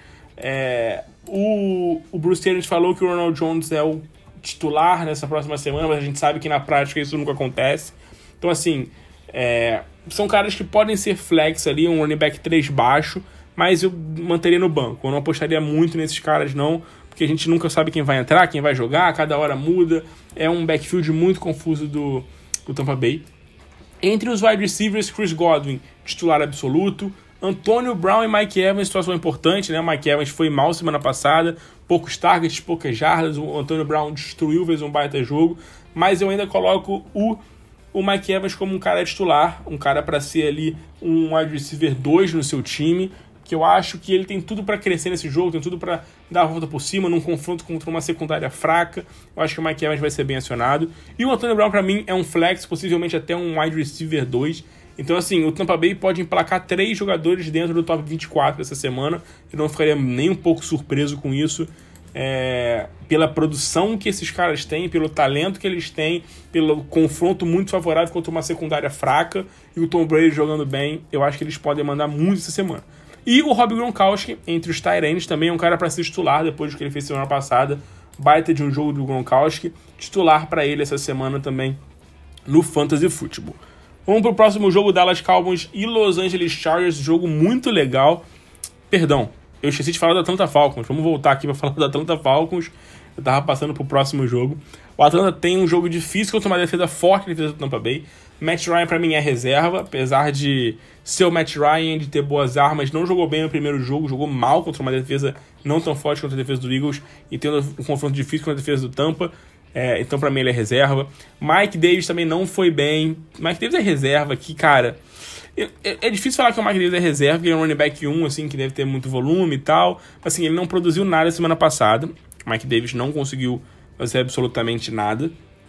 O Bruce Arians falou que o Ronald Jones é o titular nessa próxima semana, mas a gente sabe que na prática isso nunca acontece. Então, assim, são caras que podem ser flex ali, um running back 3 baixo, mas eu manteria no banco. Eu não apostaria muito nesses caras, não, porque a gente nunca sabe quem vai entrar, quem vai jogar, cada hora muda. É um backfield muito confuso do Tampa Bay. Entre os wide receivers, Chris Godwin, titular absoluto. Antonio Brown e Mike Evans, situação importante, né? O Mike Evans foi mal semana passada, poucos targets, poucas jardas. O Antonio Brown destruiu, fez um baita jogo, mas eu ainda coloco o Mike Evans como um cara titular, um cara para ser ali um wide receiver 2 no seu time, que eu acho que ele tem tudo para crescer nesse jogo, tem tudo para dar a volta por cima, num confronto contra uma secundária fraca. Eu acho que o Mike Evans vai ser bem acionado. E o Antonio Brown, para mim, é um flex, possivelmente até um wide receiver 2. Então, assim, o Tampa Bay pode emplacar 3 jogadores dentro do top 24 essa semana. Eu não ficaria nem um pouco surpreso com isso. Pela produção que esses caras têm, pelo talento que eles têm, pelo confronto muito favorável contra uma secundária fraca e o Tom Brady jogando bem, eu acho que eles podem mandar muito essa semana. E o Rob Gronkowski, entre os tight ends, também é um cara para ser titular depois do que ele fez semana passada. Baita de um jogo do Gronkowski, titular para ele essa semana também no Fantasy Football. Vamos pro próximo jogo, Dallas Cowboys e Los Angeles Chargers, jogo muito legal. Perdão, eu esqueci de falar da Atlanta Falcons. Vamos voltar aqui para falar da Atlanta Falcons. Eu tava passando pro próximo jogo. O Atlanta tem um jogo difícil contra uma defesa forte, a defesa do Tampa Bay. Matt Ryan pra mim é reserva, apesar de ser o Matt Ryan, de ter boas armas, não jogou bem no primeiro jogo, jogou mal contra uma defesa não tão forte contra a defesa do Eagles e tendo um confronto difícil com a defesa do Tampa. Então pra mim ele é reserva. Mike Davis também não foi bem. Mike Davis é reserva aqui, cara. É difícil falar que o Mike Davis é reserva, porque ele é um running back 1, assim, que deve ter muito volume e tal. Assim, ele não produziu nada semana passada. O Mike Davis não conseguiu fazer absolutamente nada.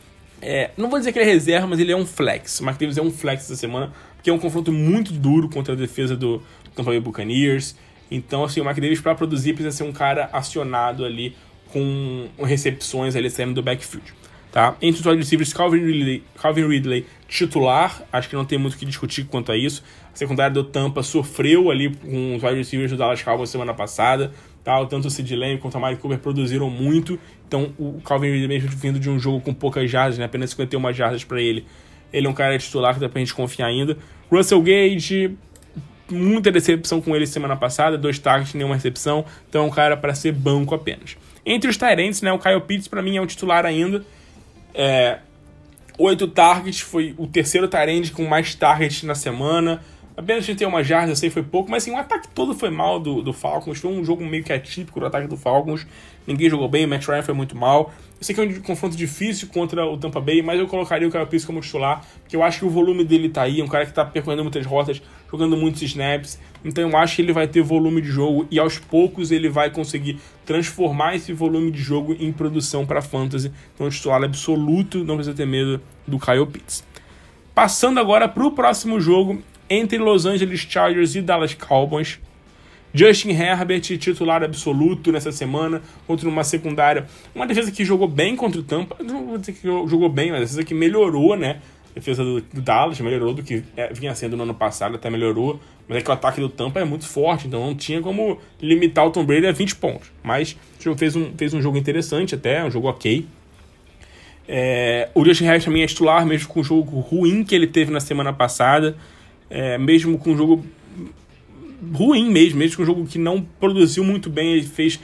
Não vou dizer que ele é reserva, mas ele é um flex. O Mike Davis é um flex essa semana, porque é um confronto muito duro contra a defesa do Tampa Bay Buccaneers. Então, assim, o Mike Davis, para produzir, precisa ser um cara acionado ali, com recepções ali saindo do backfield. Tá? Entre os wide receivers, Calvin Ridley titular, acho que não tem muito o que discutir quanto a isso. A secundária do Tampa sofreu ali com os wide receivers do Dallas Cowboys semana passada. Tá? Tanto o Sid Lamb quanto a Mike Cooper produziram muito. Então o Calvin Ridley, mesmo vindo de um jogo com poucas jardas, né? Apenas 51 jardas para ele, ele é um cara titular que dá pra gente confiar ainda. Russell Gage, muita decepção com ele semana passada, 2 targets, nenhuma recepção. Então é um cara para ser banco apenas. Entre os tight ends, né, o Kyle Pitts para mim é um titular ainda. 8 targets, foi o terceiro tight end com mais targets na semana. Apenas 31 jardas, eu sei foi pouco, mas assim, o ataque todo foi mal do Falcons. Foi um jogo meio que atípico do ataque do Falcons. Ninguém jogou bem, o Matt Ryan foi muito mal. Eu sei que é um confronto difícil contra o Tampa Bay, mas eu colocaria o Kyle Pitts como titular, porque eu acho que o volume dele tá aí, é um cara que tá percorrendo muitas rotas, jogando muitos snaps, então eu acho que ele vai ter volume de jogo e aos poucos ele vai conseguir transformar esse volume de jogo em produção para fantasy. Então, titular absoluto, não precisa ter medo do Kyle Pitts. Passando agora para o próximo jogo entre Los Angeles Chargers e Dallas Cowboys. Justin Herbert, titular absoluto nessa semana, contra uma secundária. Uma defesa que jogou bem contra o Tampa. Não vou dizer que jogou bem, mas a defesa que melhorou, né? A defesa do Dallas melhorou do que vinha sendo no ano passado, até melhorou. Mas é que o ataque do Tampa é muito forte, então não tinha como limitar o Tom Brady a 20 pontos. Mas fez um jogo interessante até, um jogo ok. O Justin Herbert também é titular, mesmo com o jogo ruim que ele teve na semana passada. Mesmo com um jogo ruim mesmo com um jogo que não produziu muito bem, ele fez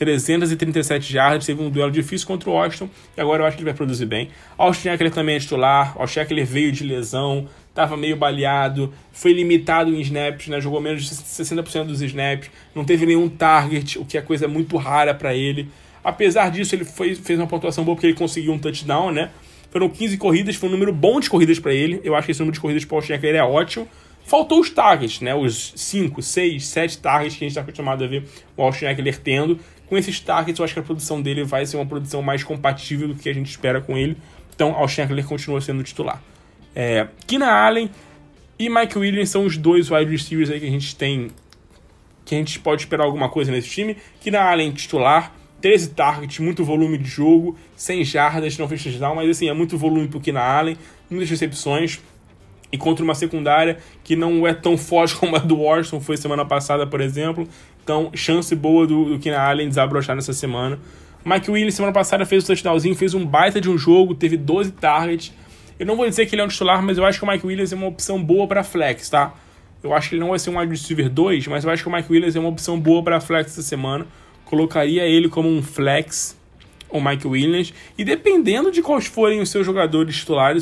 337 jardas, teve um duelo difícil contra o Washington, e agora eu acho que ele vai produzir bem. Austin Ekeler também é titular, Austin Ekeler veio de lesão, estava meio baleado, foi limitado em snaps, né, jogou menos de 60% dos snaps, não teve nenhum target, o que é coisa muito rara para ele. Apesar disso, ele fez uma pontuação boa porque ele conseguiu um touchdown, né? Foram 15 corridas, foi um número bom de corridas para ele, eu acho que esse número de corridas para o Austin Ekeler é ótimo. Faltou os targets, né? Os 5, 6, 7 targets que a gente está acostumado a ver o Austin Ekeler tendo. Com esses targets, eu acho que a produção dele vai ser uma produção mais compatível do que a gente espera com ele. Então, Austin Ekeler continua sendo titular. Keenan Allen e Mike Williams são os dois wide receivers aí que a gente tem, que a gente pode esperar alguma coisa nesse time. Keenan Allen titular, 13 targets, muito volume de jogo, 100 jardas, não fez touchdown, mas assim, é muito volume pro Keenan Allen, muitas recepções. E contra uma secundária que não é tão forte como a do Washington foi semana passada, por exemplo. Então, chance boa do Keenan Allen desabrochar nessa semana. Mike Williams, semana passada, fez o touchdownzinho, fez um baita de um jogo, teve 12 targets. Eu não vou dizer que ele é um titular, mas eu acho que o Mike Williams é uma opção boa para flex, tá? Eu acho que ele não vai ser um wide receiver 2, mas eu acho que o Mike Williams é uma opção boa para flex essa semana. Colocaria ele como um flex, o Mike Williams. E dependendo de quais forem os seus jogadores titulares,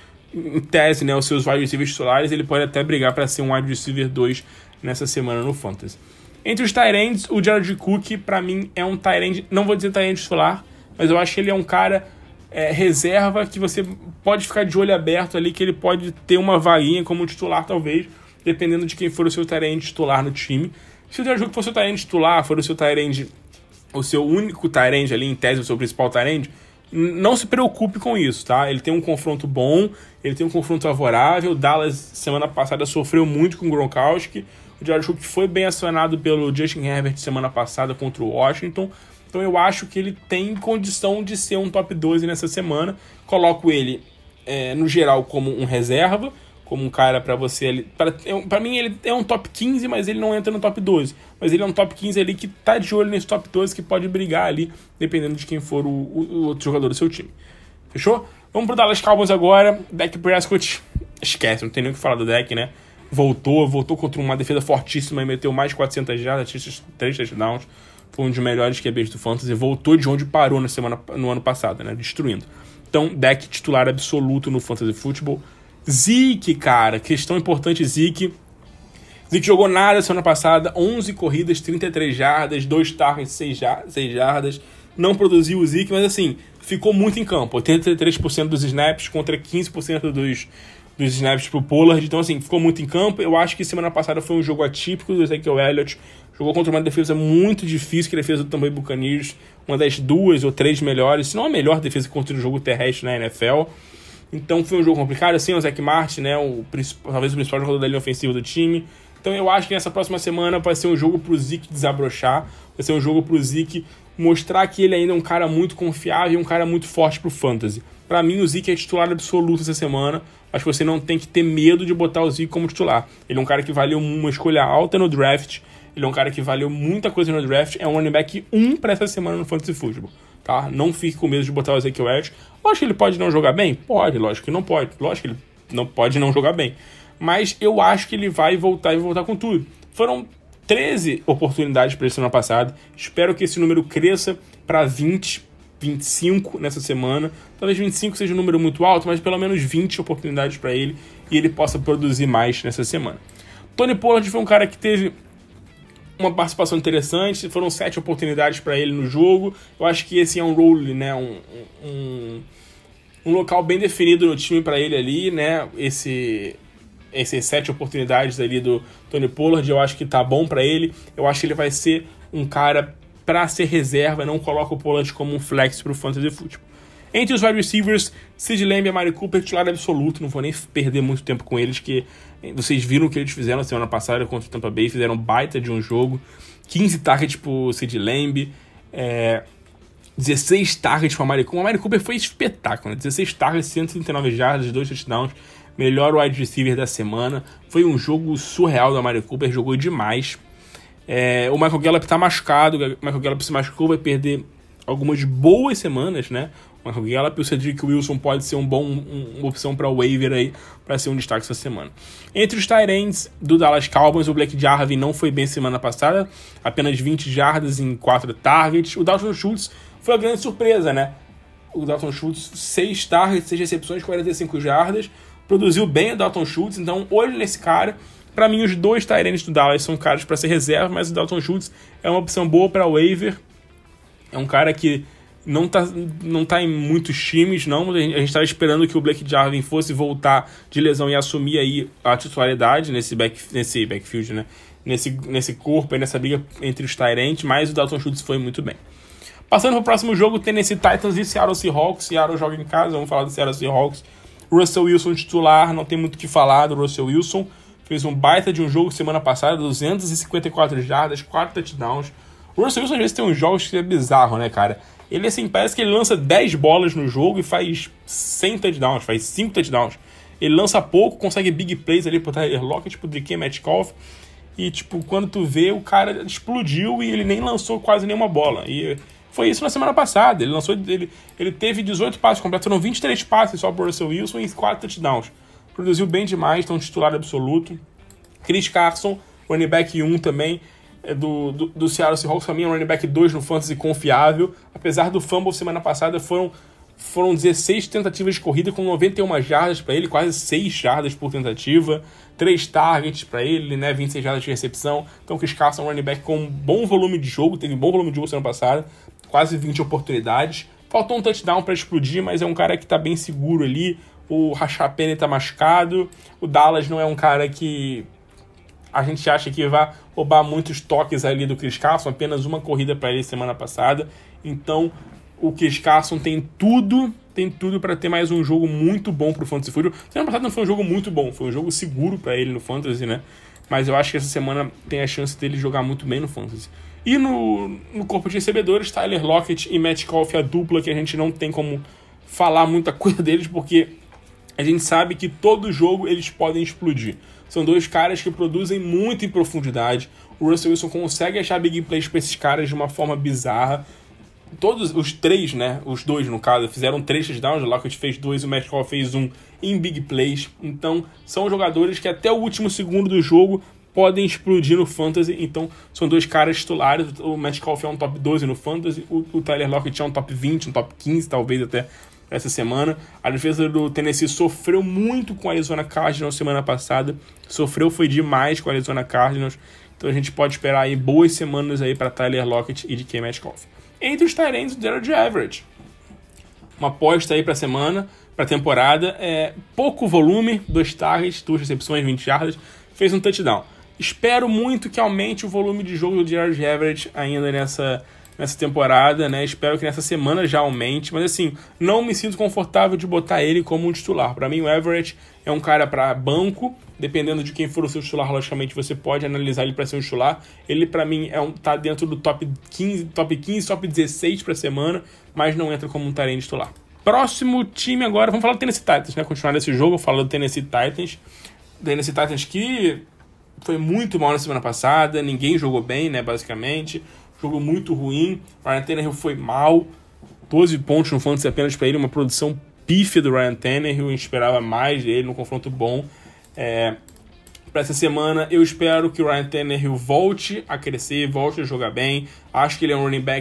em tese, né, os seus wide receivers titulares, ele pode até brigar para ser um wide receiver 2 nessa semana no Fantasy. Entre os tight ends, o Jared Cook, para mim, é um tight end, não vou dizer tight end titular, mas eu acho que ele é um cara reserva que você pode ficar de olho aberto ali, que ele pode ter uma vaguinha como titular, talvez, dependendo de quem for o seu tight end titular no time. Se o Jared Cook for o seu tight end titular, for o seu tight end, o seu único tight end ali, em tese, o seu principal tight end, não se preocupe com isso, tá? Ele tem um confronto bom, ele tem um confronto favorável. Dallas, semana passada, sofreu muito com o Gronkowski. O Jared Cook foi bem acionado pelo Justin Herbert semana passada contra o Washington. Então eu acho que ele tem condição de ser um top 12 nessa semana. Coloco ele, no geral, como um reserva, como um cara para você ali. Para mim, ele é um top 15, mas ele não entra no top 12. Mas ele é um top 15 ali que tá de olho nesse top 12, que pode brigar ali, dependendo de quem for o outro jogador do seu time. Fechou? Vamos pro Dallas Cowboys agora. Dak Prescott, esquece, não tem nem o que falar do Dak, né? Voltou contra uma defesa fortíssima e meteu mais de 400 jardas, 3 touchdowns. Foi um dos melhores QBs do Fantasy. Voltou de onde parou no ano passado, né? Destruindo. Então, Dak titular absoluto no Fantasy Football. Zeke, cara, questão importante, Zeke jogou nada semana passada, 11 corridas, 33 jardas, 2 targets, 6 jardas, não produziu o Zeke, mas assim, ficou muito em campo, 83% dos snaps contra 15% dos snaps pro Pollard, então assim, ficou muito em campo. Eu acho que semana passada foi um jogo atípico do Ezekiel Elliott, jogou contra uma defesa muito difícil, que é a defesa do Tampa Bay Buccaneers, uma das 2 ou 3 melhores, se não a melhor defesa contra o jogo terrestre na NFL. Então foi um jogo complicado, assim, o Zach Martin, né, talvez o principal jogador da linha ofensiva do time. Então eu acho que nessa próxima semana vai ser um jogo pro Zeke desabrochar, vai ser um jogo pro Zeke mostrar que ele ainda é um cara muito confiável e um cara muito forte pro Fantasy. Pra mim, o Zeke é titular absoluto essa semana. Acho que você não tem que ter medo de botar o Zeke como titular. Ele é um cara que valeu uma escolha alta no draft, ele é um cara que valeu muita coisa no draft, é um running back 1 pra essa semana no Fantasy Football. Tá? Não fique com medo de botar o Ezekiel Elliott. Lógico que ele pode não jogar bem? Pode, lógico que não pode. Lógico que ele não pode não jogar bem. Mas eu acho que ele vai voltar com tudo. Foram 13 oportunidades para ele semana passada. Espero que esse número cresça para 20, 25 nessa semana. Talvez 25 seja um número muito alto, mas pelo menos 20 oportunidades para ele e ele possa produzir mais nessa semana. Tony Pollard foi um cara que teve uma participação interessante, foram 7 oportunidades para ele no jogo. Eu acho que esse é um role, né, um local bem definido no time para ele ali, né, essas 7 oportunidades ali do Tony Pollard, eu acho que tá bom para ele. Eu acho que ele vai ser um cara para ser reserva, não coloca o Pollard como um flex pro Fantasy Football. Entre os wide receivers, Sid Lamb e Amari Cooper, titular absoluto, não vou nem perder muito tempo com eles, que vocês viram o que eles fizeram na semana passada contra o Tampa Bay, fizeram baita de um jogo, 15 targets pro Sid Lamb, 16 targets pro Amari Cooper. O Amari Cooper foi espetáculo, né? 16 targets, 139 jardas, 2 touchdowns, melhor wide receiver da semana. Foi um jogo surreal do Amari Cooper, jogou demais. O Michael Gallup tá machucado, o Michael Gallup se machucou, vai perder algumas boas semanas, né? O Michael Gallup e o Cedric Wilson pode ser uma opção para o waiver aí, para ser um destaque essa semana. Entre os tight ends do Dallas Cowboys, o Blake Jarvin não foi bem semana passada, apenas 20 jardas em 4 targets. O Dalton Schultz foi a grande surpresa, né? O Dalton Schultz, 6 targets, 6 recepções, 45 jardas, produziu bem o Dalton Schultz, então olho nesse cara. Para mim, os 2 tight ends do Dallas são caras para ser reserva, mas o Dalton Schultz é uma opção boa para waiver. É um cara que não tá em muitos times, não. A gente estava esperando que o Blake Jarvin fosse voltar de lesão e assumir aí a titularidade nesse backfield, né? Nesse corpo, aí, nessa briga entre os tight ends, mas o Dalton Schultz foi muito bem. Passando para o próximo jogo, Tennessee Titans e Seattle Seahawks. Seattle joga em casa, vamos falar do Seattle Seahawks. Russell Wilson titular, não tem muito o que falar do Russell Wilson. Fez um baita de um jogo semana passada, 254 jardas, 4 touchdowns. O Russell Wilson às vezes tem uns jogos que é bizarro, né, cara? Ele, assim, parece que ele lança 10 bolas no jogo e faz 100 touchdowns, faz 5 touchdowns. Ele lança pouco, consegue big plays ali pro Tyler Lockett, pro DK Metcalf. E, tipo, quando tu vê, o cara explodiu e ele nem lançou quase nenhuma bola. E foi isso na semana passada. Ele teve 18 passes completos, foram 23 passes só pro Russell Wilson e 4 touchdowns. Produziu bem demais, então titular absoluto. Chris Carson, running back 1 também, do Seattle Seahawks, pra mim é um running back 2 no fantasy confiável. Apesar do fumble semana passada, foram 16 tentativas de corrida com 91 jardas para ele, quase 6 jardas por tentativa, 3 targets para ele, né, 26 jardas de recepção. Então Chris Carson é um running back com um bom volume de jogo, teve um bom volume de jogo semana passada, quase 20 oportunidades. Faltou um touchdown para explodir, mas é um cara que tá bem seguro ali. O Rashad Penny tá machucado. O Dallas não é um cara que a gente acha que vai roubar muitos toques ali do Chris Carson, apenas uma corrida para ele semana passada. Então, o Chris Carson tem tudo para ter mais um jogo muito bom pro Fantasy Football. Semana passada não foi um jogo muito bom, foi um jogo seguro para ele no Fantasy, né? Mas eu acho que essa semana tem a chance dele jogar muito bem no Fantasy. E no corpo de recebedores, Tyler Lockett e Metcalf, a dupla que a gente não tem como falar muita coisa deles, porque a gente sabe que todo jogo eles podem explodir. São 2 caras que produzem muito em profundidade. O Russell Wilson consegue achar big plays para esses caras de uma forma bizarra. Todos os 3, né? Os 2 no caso, fizeram 3 touchdowns. O Lockett fez 2 e o Metcalf fez 1 em big plays. Então, são jogadores que até o último segundo do jogo podem explodir no Fantasy. Então, são 2 caras titulares. O Metcalf é um top 12 no Fantasy. O Tyler Lockett é um top 20, um top 15, talvez até essa semana. A defesa do Tennessee sofreu muito com a Arizona Cardinals semana passada. Foi demais com a Arizona Cardinals. Então a gente pode esperar aí boas semanas aí para Tyler Lockett e DK Metcalf. Entre os tight ends, o Gerald Everett. Uma aposta aí para semana, para temporada. Pouco volume, 2 targets, 2 recepções, 20 jardas. Fez um touchdown. Espero muito que aumente o volume de jogo do Gerald Everett ainda nessa temporada, né? Espero que nessa semana já aumente, mas assim, não me sinto confortável de botar ele como um titular. Para mim, o Everett é um cara para banco, dependendo de quem for o seu titular, logicamente você pode analisar ele para ser um titular. Ele, para mim, tá dentro do top 15, top 16 para semana, mas não entra como um tight end titular. Próximo time agora, vamos falar do Tennessee Titans, né? Continuar nesse jogo, eu falo do Tennessee Titans. Tennessee Titans que foi muito mal na semana passada, ninguém jogou bem, né, basicamente. Jogo muito ruim, Ryan Tannehill foi mal, 12 pontos no fantasy apenas para ele, uma produção pífia do Ryan Tannehill, a gente esperava mais dele num confronto bom. Para essa semana eu espero que o Ryan Tannehill volte a crescer, volte a jogar bem. Acho que ele é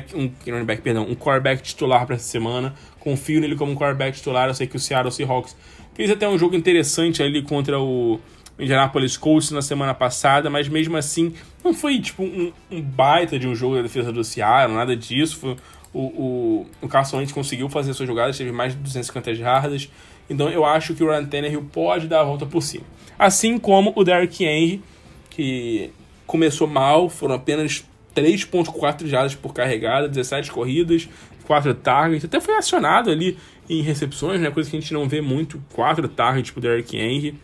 um quarterback titular para essa semana, confio nele como um quarterback titular. Eu sei que o Seattle Seahawks fez até um jogo interessante ali contra o Indianapolis Colts na semana passada, mas mesmo assim não foi tipo um baita de um jogo da defesa do Seattle, nada disso. Foi, o Carson Wentz conseguiu fazer suas jogadas, teve mais de 250 jardas, então eu acho que o Ryan Tannehill pode dar a volta por cima. Assim como o Derrick Henry, que começou mal, foram apenas 3.4 jardas por carregada, 17 corridas, 4 targets, até foi acionado ali em recepções, né, coisa que a gente não vê muito, 4 targets pro Derrick Henry.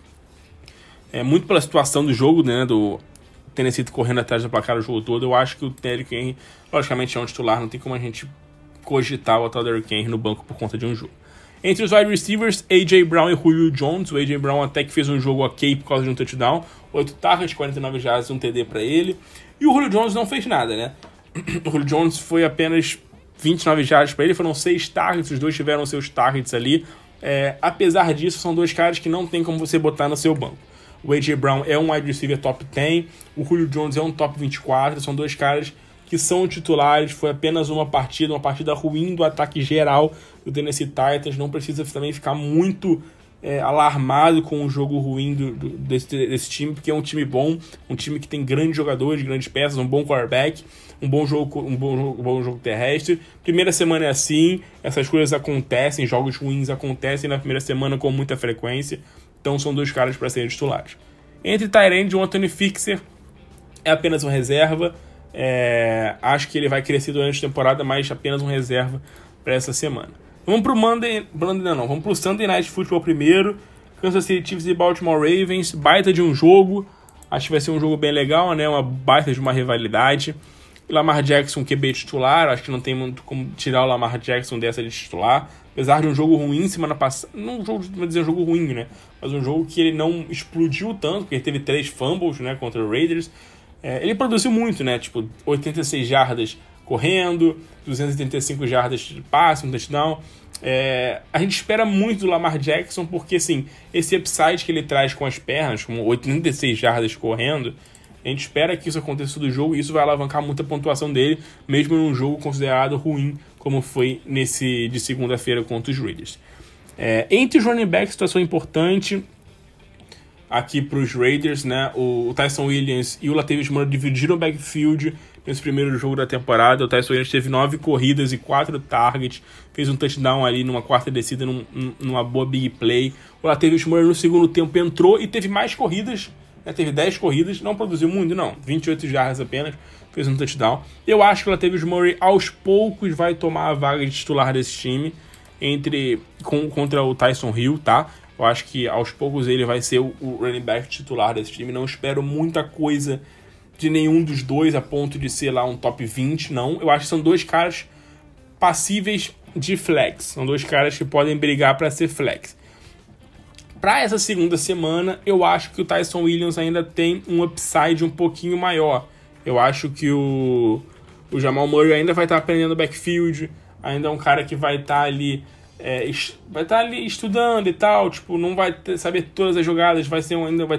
Muito pela situação do jogo, né, do Tennessee correndo atrás da placar o jogo todo. Eu acho que o Derrick Henry, logicamente, é um titular, não tem como a gente cogitar botar o Derrick Henry no banco por conta de um jogo. Entre os wide receivers, A.J. Brown e Julio Jones. O A.J. Brown até que fez um jogo ok por causa de um touchdown, 8 targets, 49 jardas e um TD para ele. E o Julio Jones não fez nada, né? O Julio Jones foi apenas 29 jardas para ele, foram 6 targets, os dois tiveram seus targets ali. Apesar disso, são dois caras que não tem como você botar no seu banco. O A.J. Brown é um wide receiver top 10, o Julio Jones é um top 24, são dois caras que são titulares. Foi apenas uma partida ruim do ataque geral do Tennessee Titans. Não precisa também ficar muito alarmado com o jogo ruim desse time, porque é um time bom, um time que tem grandes jogadores, grandes peças, um bom quarterback, um bom jogo terrestre. Primeira semana é assim, essas coisas acontecem, jogos ruins acontecem na primeira semana com muita frequência, então são dois caras para serem titulares. Entre tight end, o Anthony Fixer é apenas um reserva. Acho que ele vai crescer durante a temporada, mas apenas um reserva para essa semana. Vamos pro Sunday Night Football primeiro. Kansas City Chiefs e Baltimore Ravens. Baita de um jogo. Acho que vai ser um jogo bem legal, né? Uma baita de uma rivalidade. Lamar Jackson, QB titular. Acho que não tem muito como tirar o Lamar Jackson dessa de titular. Apesar de um jogo ruim semana passada. Não vou dizer um jogo ruim, né? Mas um jogo que ele não explodiu tanto, porque ele teve 3 fumbles, né, contra o Raiders. Ele produziu muito, né? Tipo, 86 jardas correndo, 285 jardas de passe, um touchdown. A gente espera muito do Lamar Jackson, porque assim, esse upside que ele traz com as pernas, com 86 jardas correndo, a gente espera que isso aconteça do jogo, e isso vai alavancar muito a pontuação dele, mesmo num jogo considerado ruim, como foi nesse de segunda-feira contra os Raiders. Entre os running backs, situação importante aqui para os Raiders, né? O Tyson Williams e o Latavius Murray dividiram o backfield nesse primeiro jogo da temporada. O Tyson Williams teve 9 corridas e 4 targets, fez um touchdown ali numa quarta descida, numa boa big play. O Latavius Murray no segundo tempo entrou e teve mais corridas, né? Teve 10 corridas, não produziu muito, não, 28 jardas apenas, fez um touchdown. Eu acho que o Latavius Murray aos poucos vai tomar a vaga de titular desse time contra o Tyson Hill, tá? Eu acho que aos poucos ele vai ser o running back titular desse time. Não espero muita coisa de nenhum dos dois a ponto de ser lá um top 20, não. Eu acho que são dois caras passíveis de flex. São dois caras que podem brigar para ser flex. Para essa segunda semana, eu acho que o Tyson Williams ainda tem um upside um pouquinho maior. Eu acho que o Jamal Murray ainda vai estar aprendendo backfield, ainda é um cara que vai estar ali estudando e tal, tipo, não vai saber todas as jogadas, vai ter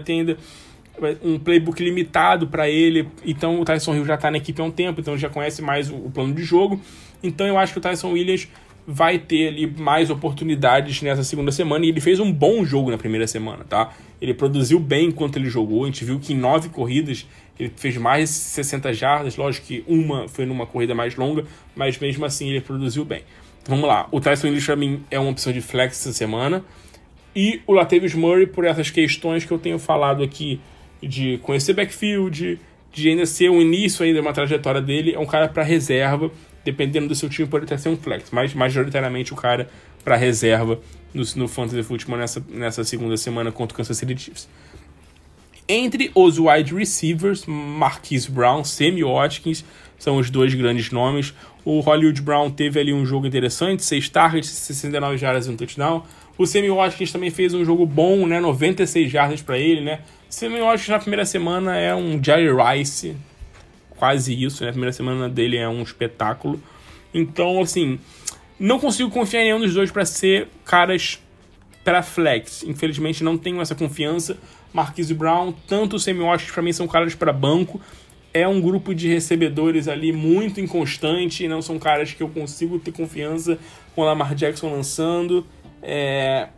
um playbook limitado para ele. Então o Tyson Hill já tá na equipe há um tempo, então já conhece mais o plano de jogo. Então eu acho que o Tyson Williams vai ter ali mais oportunidades nessa segunda semana, e ele fez um bom jogo na primeira semana, tá? Ele produziu bem enquanto ele jogou. A gente viu que em 9 corridas ele fez mais de 60 jardas, lógico que uma foi numa corrida mais longa, mas mesmo assim ele produziu bem. Vamos lá, o Tyson Williams para mim é uma opção de flex essa semana, e o Latavius Murray, por essas questões que eu tenho falado aqui, de conhecer backfield, de ainda ser um início ainda uma trajetória dele, é um cara para reserva. Dependendo do seu time pode até ser um flex, mas majoritariamente o cara para reserva no Fantasy Football nessa segunda semana contra o Kansas City Chiefs. Entre os wide receivers, Marquise Brown, Sammy Watkins são os dois grandes nomes. O Hollywood Brown teve ali um jogo interessante, 6 targets, 69 jardas e um touchdown. O Sammy Watkins também fez um jogo bom, né, 96 jardas para ele, né. Sammy Watkins na primeira semana é um Jerry Rice, quase isso, né, a primeira semana dele é um espetáculo. Então, assim, não consigo confiar em nenhum dos dois para ser caras para flex. Infelizmente não tenho essa confiança. Marquise Brown, tanto o Sammy Watkins para mim são caras para banco. É um grupo de recebedores ali muito inconstante, não são caras que eu consigo ter confiança com o Lamar Jackson lançando.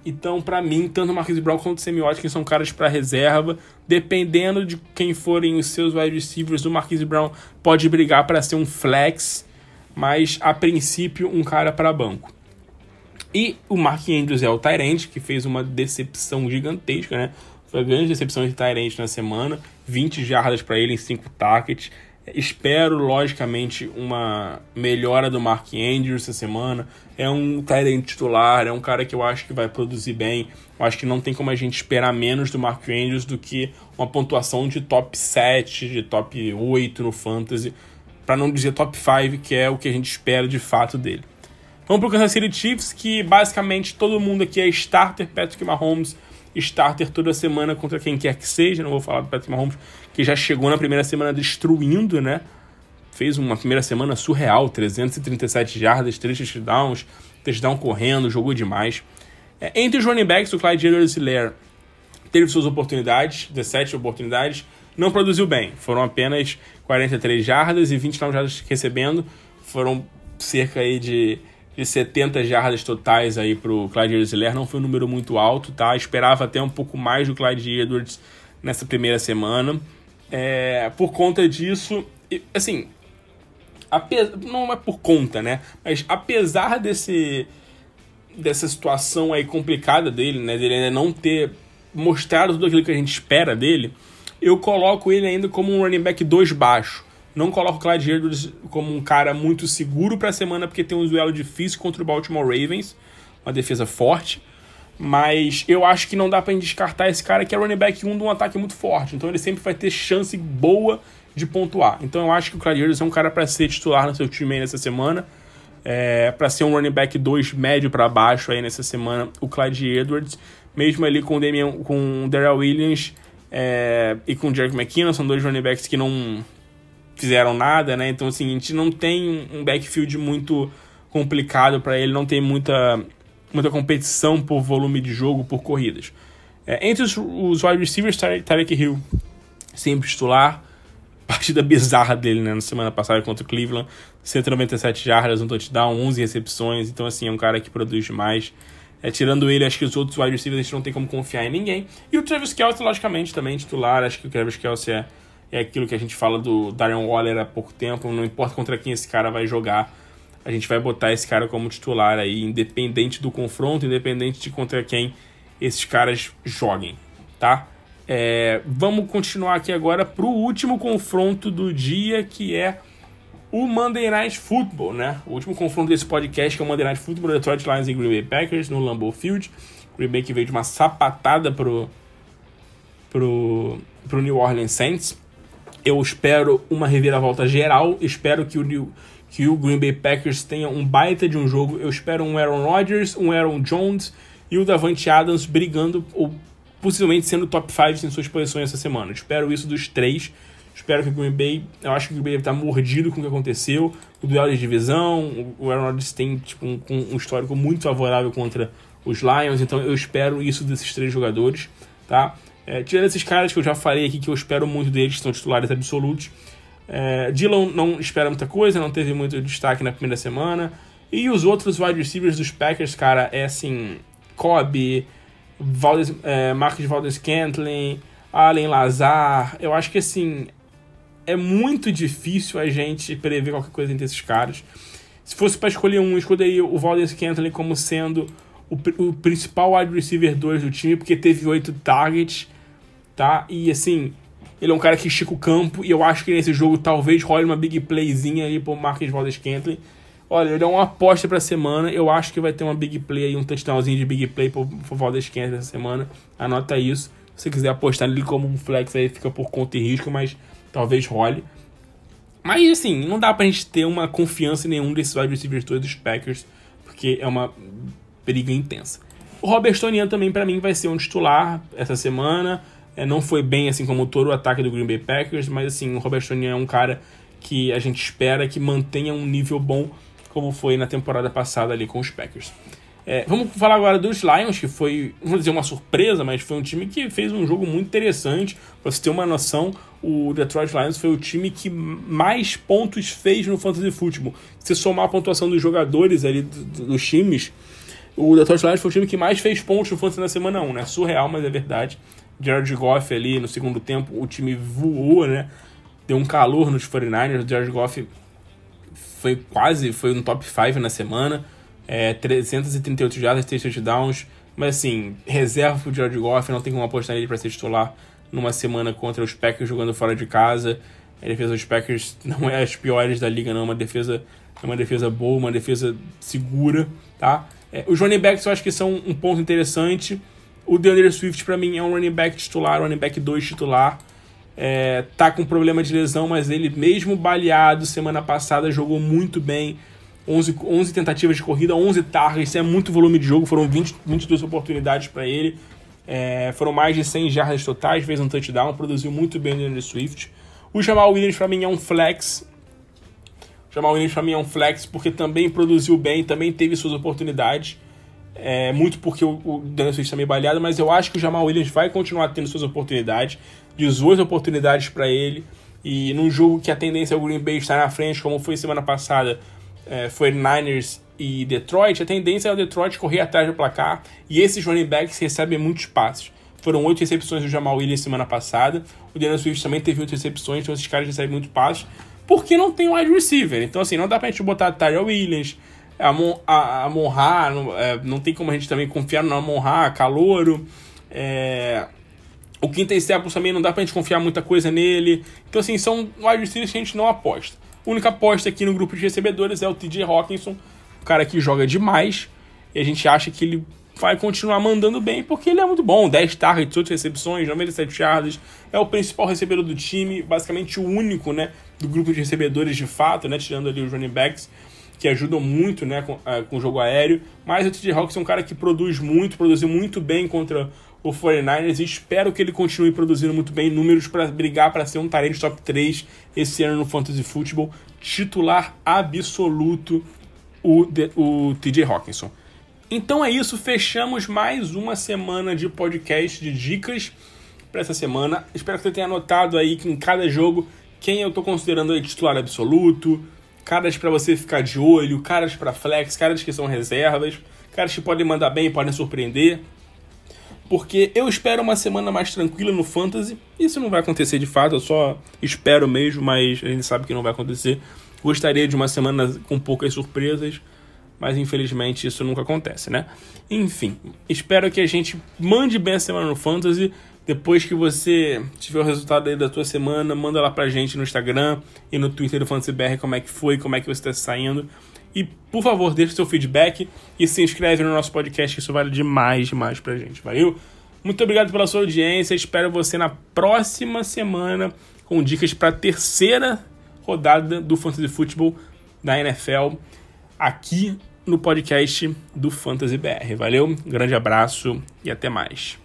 Então, pra mim, tanto o Marquise Brown quanto o Sammy Watkins são caras pra reserva. Dependendo de quem forem os seus wide receivers, o Marquise Brown pode brigar para ser um flex, mas, a princípio, um cara para banco. E o Mark Andrews é o tight end, que fez uma decepção gigantesca, né? Foi a grande decepção de tight end na semana. 20 jardas para ele em 5 targets. Espero, logicamente, uma melhora do Mark Andrews essa semana. É um tight end titular, é um cara que eu acho que vai produzir bem. Eu acho que não tem como a gente esperar menos do Mark Andrews do que uma pontuação de top 7, de top 8 no Fantasy, para não dizer top 5, que é o que a gente espera de fato dele. Vamos para o Kansas City Chiefs, que basicamente todo mundo aqui é starter. Patrick Mahomes, starter toda semana contra quem quer que seja. Não vou falar do Patrick Mahomes, que já chegou na primeira semana destruindo, né? Fez uma primeira semana surreal, 337 jardas, 3 touchdowns, touchdown correndo, jogou demais. Entre os running backs, o Clyde Edwards-Helaire teve suas oportunidades, 17 oportunidades, não produziu bem. Foram apenas 43 jardas e 29 jardas recebendo. Foram cerca aí de 70 jardas totais aí pro Clyde Edwards-Helaire. Não foi um número muito alto, tá? Esperava até um pouco mais do Clyde Edwards nessa primeira semana. Por conta disso, assim, não é por conta, né? Mas apesar dessa situação aí complicada dele, né? Dele ainda não ter mostrado tudo aquilo que a gente espera dele, eu coloco ele ainda como um running back 2 baixo. Não coloco o Clyde Edwards como um cara muito seguro para a semana, porque tem um duelo difícil contra o Baltimore Ravens, uma defesa forte, mas eu acho que não dá para descartar esse cara que é running back 1 de um ataque muito forte, então ele sempre vai ter chance boa de pontuar. Então eu acho que o Clyde Edwards é um cara para ser titular no seu time aí nessa semana, para ser um running back 2 médio para baixo aí nessa semana, o Clyde Edwards, mesmo ali com o Darrell Williams e com o Jerick McKinnon, são 2 running backs que não fizeram nada, né? Então, assim, a gente não tem um backfield muito complicado para ele, não tem muita competição por volume de jogo, por corridas. Entre os wide receivers, Tyreek Hill, sempre titular. Partida bizarra dele, né? Na semana passada contra o Cleveland, 197 jardas, um touchdown, 11 recepções. Então, assim, é um cara que produz demais. Tirando ele, acho que os outros wide receivers a gente não tem como confiar em ninguém. E o Travis Kelce, logicamente, também titular. Acho que o Travis Kelce é aquilo que a gente fala do Darren Waller há pouco tempo. Não importa contra quem esse cara vai jogar, a gente vai botar esse cara como titular aí, independente do confronto, independente de contra quem esses caras joguem, tá? Vamos continuar aqui agora pro último confronto do dia, que é o Monday Night Football, né? O último confronto desse podcast, que é o Monday Night Football, Detroit Lions e Green Bay Packers, no Lambeau Field. Green Bay que veio de uma sapatada pro New Orleans Saints. Eu espero uma reviravolta geral, espero que o Green Bay Packers tenha um baita de um jogo. Eu espero um Aaron Rodgers, um Aaron Jones e o Davante Adams brigando, ou possivelmente sendo top 5 em suas posições essa semana. Eu espero isso dos 3. Espero que o Green Bay... Eu acho que o Green Bay está mordido com o que aconteceu. O duelo de divisão, o Aaron Rodgers tem um histórico muito favorável contra os Lions, então eu espero isso desses 3 jogadores, tá? Tirando esses caras que eu já falei aqui, que eu espero muito deles, que são titulares absolutos. Dillon não espera muita coisa, não teve muito destaque na primeira semana. E os outros wide receivers dos Packers, cara, assim, Cobb, Marcus Valdes-Scantling, Allen Lazard. Eu acho que, assim, é muito difícil a gente prever qualquer coisa entre esses caras. Se fosse para escolher um, eu escolheria o Valdes-Scantling como sendo o principal wide receiver 2 do time, porque teve 8 targets, tá? E, assim, ele é um cara que estica o campo, e eu acho que nesse jogo talvez role uma big playzinha ali pro Marcus Valdes-Scantling. Olha, ele é uma aposta pra semana, eu acho que vai ter uma big play aí, um touchdownzinho de big play pro Valdes-Scantling essa semana. Anota isso. Se você quiser apostar nele como um flex aí, fica por conta e risco, mas talvez role. Mas, assim, não dá pra gente ter uma confiança em nenhum desses wide receivers todos dos Packers, porque é uma briga intensa. O Robert Tonyan também, pra mim, vai ser um titular essa semana. Não foi bem, assim, como todo o ataque do Green Bay Packers, mas, assim, o Robert Tonyan é um cara que a gente espera que mantenha um nível bom, como foi na temporada passada ali com os Packers. Vamos falar agora dos Lions, que foi, não vou dizer uma surpresa, mas foi um time que fez um jogo muito interessante. Pra você ter uma noção, o Detroit Lions foi o time que mais pontos fez no Fantasy Football. Se somar a pontuação dos jogadores ali dos times, O Detroit Lions foi o time que mais fez pontos no Fantasy na semana 1, né? Surreal, mas é verdade. Jared Goff ali no segundo tempo, o time voou, né? Deu um calor nos 49ers. O Jared Goff foi no top 5 na semana. 338 jardas, 3 touchdowns. Mas assim, reserva pro Jared Goff, não tem como apostar nele para ser titular numa semana contra os Packers jogando fora de casa. A defesa dos Packers não é as piores da liga, não. É uma defesa boa, uma defesa segura, tá? Os running backs eu acho que são um ponto interessante. O DeAndre Swift, para mim, é um running back titular, running back 2 titular. Tá com problema de lesão, mas ele, mesmo baleado, semana passada jogou muito bem. 11 tentativas de corrida, 11 targets, isso é muito volume de jogo, foram 22 oportunidades para ele. Foram mais de 100 jardas totais, fez um touchdown, produziu muito bem o DeAndre Swift. O Jamal Williams, para mim, é um flex. Porque também produziu bem, também teve suas oportunidades. Muito porque o DeAndre Swift está meio baleado, mas eu acho que o Jamal Williams vai continuar tendo suas oportunidades. 18 oportunidades para ele. E num jogo que a tendência é o Green Bay estar na frente, como foi semana passada, foi Niners e Detroit, a tendência é o Detroit correr atrás do placar. E esses running backs recebem muitos passes. Foram 8 recepções do Jamal Williams semana passada. O DeAndre Swift também teve 8 recepções, então esses caras recebem muitos passes. Porque não tem wide receiver. Então, assim, não dá pra gente botar Tyrell Williams, a Amon-Ra, não tem como a gente também confiar no Amon-Ra, Calouro. O Quinta Staples também não dá pra gente confiar muita coisa nele. Então, assim, são wide receivers que a gente não aposta. A única aposta aqui no grupo de recebedores é o TJ Hockenson, um cara que joga demais. E a gente acha que ele vai continuar mandando bem, porque ele é muito bom. 10 targets, 8 recepções, 97 yardas. É o principal recebedor do time, basicamente o único, né, do grupo de recebedores de fato, né, tirando ali os running backs, que ajudam muito, né, com o jogo aéreo. Mas o TJ Hockenson é um cara que produziu muito bem contra o 49ers, e espero que ele continue produzindo muito bem números para brigar para ser um tight end top 3 esse ano no Fantasy Football. Titular absoluto o TJ Hockenson. Então é isso, fechamos mais uma semana de podcast de dicas para essa semana. Espero que você tenha anotado aí que em cada jogo quem eu estou considerando aí titular absoluto, caras para você ficar de olho, caras para flex, caras que são reservas, caras que podem mandar bem, podem surpreender. Porque eu espero uma semana mais tranquila no Fantasy. Isso não vai acontecer de fato, eu só espero mesmo, mas a gente sabe que não vai acontecer. Gostaria de uma semana com poucas surpresas, mas infelizmente isso nunca acontece, né? Enfim, espero que a gente mande bem a semana no Fantasy. Depois que você tiver o resultado aí da tua semana, manda lá pra gente no Instagram e no Twitter do FantasyBR como é que foi, como é que você está saindo. E, por favor, deixe seu feedback e se inscreve no nosso podcast, que isso vale demais pra gente, valeu? Muito obrigado pela sua audiência, espero você na próxima semana com dicas para a terceira rodada do Fantasy Football da NFL, aqui no podcast do FantasyBR, valeu? Um grande abraço e até mais.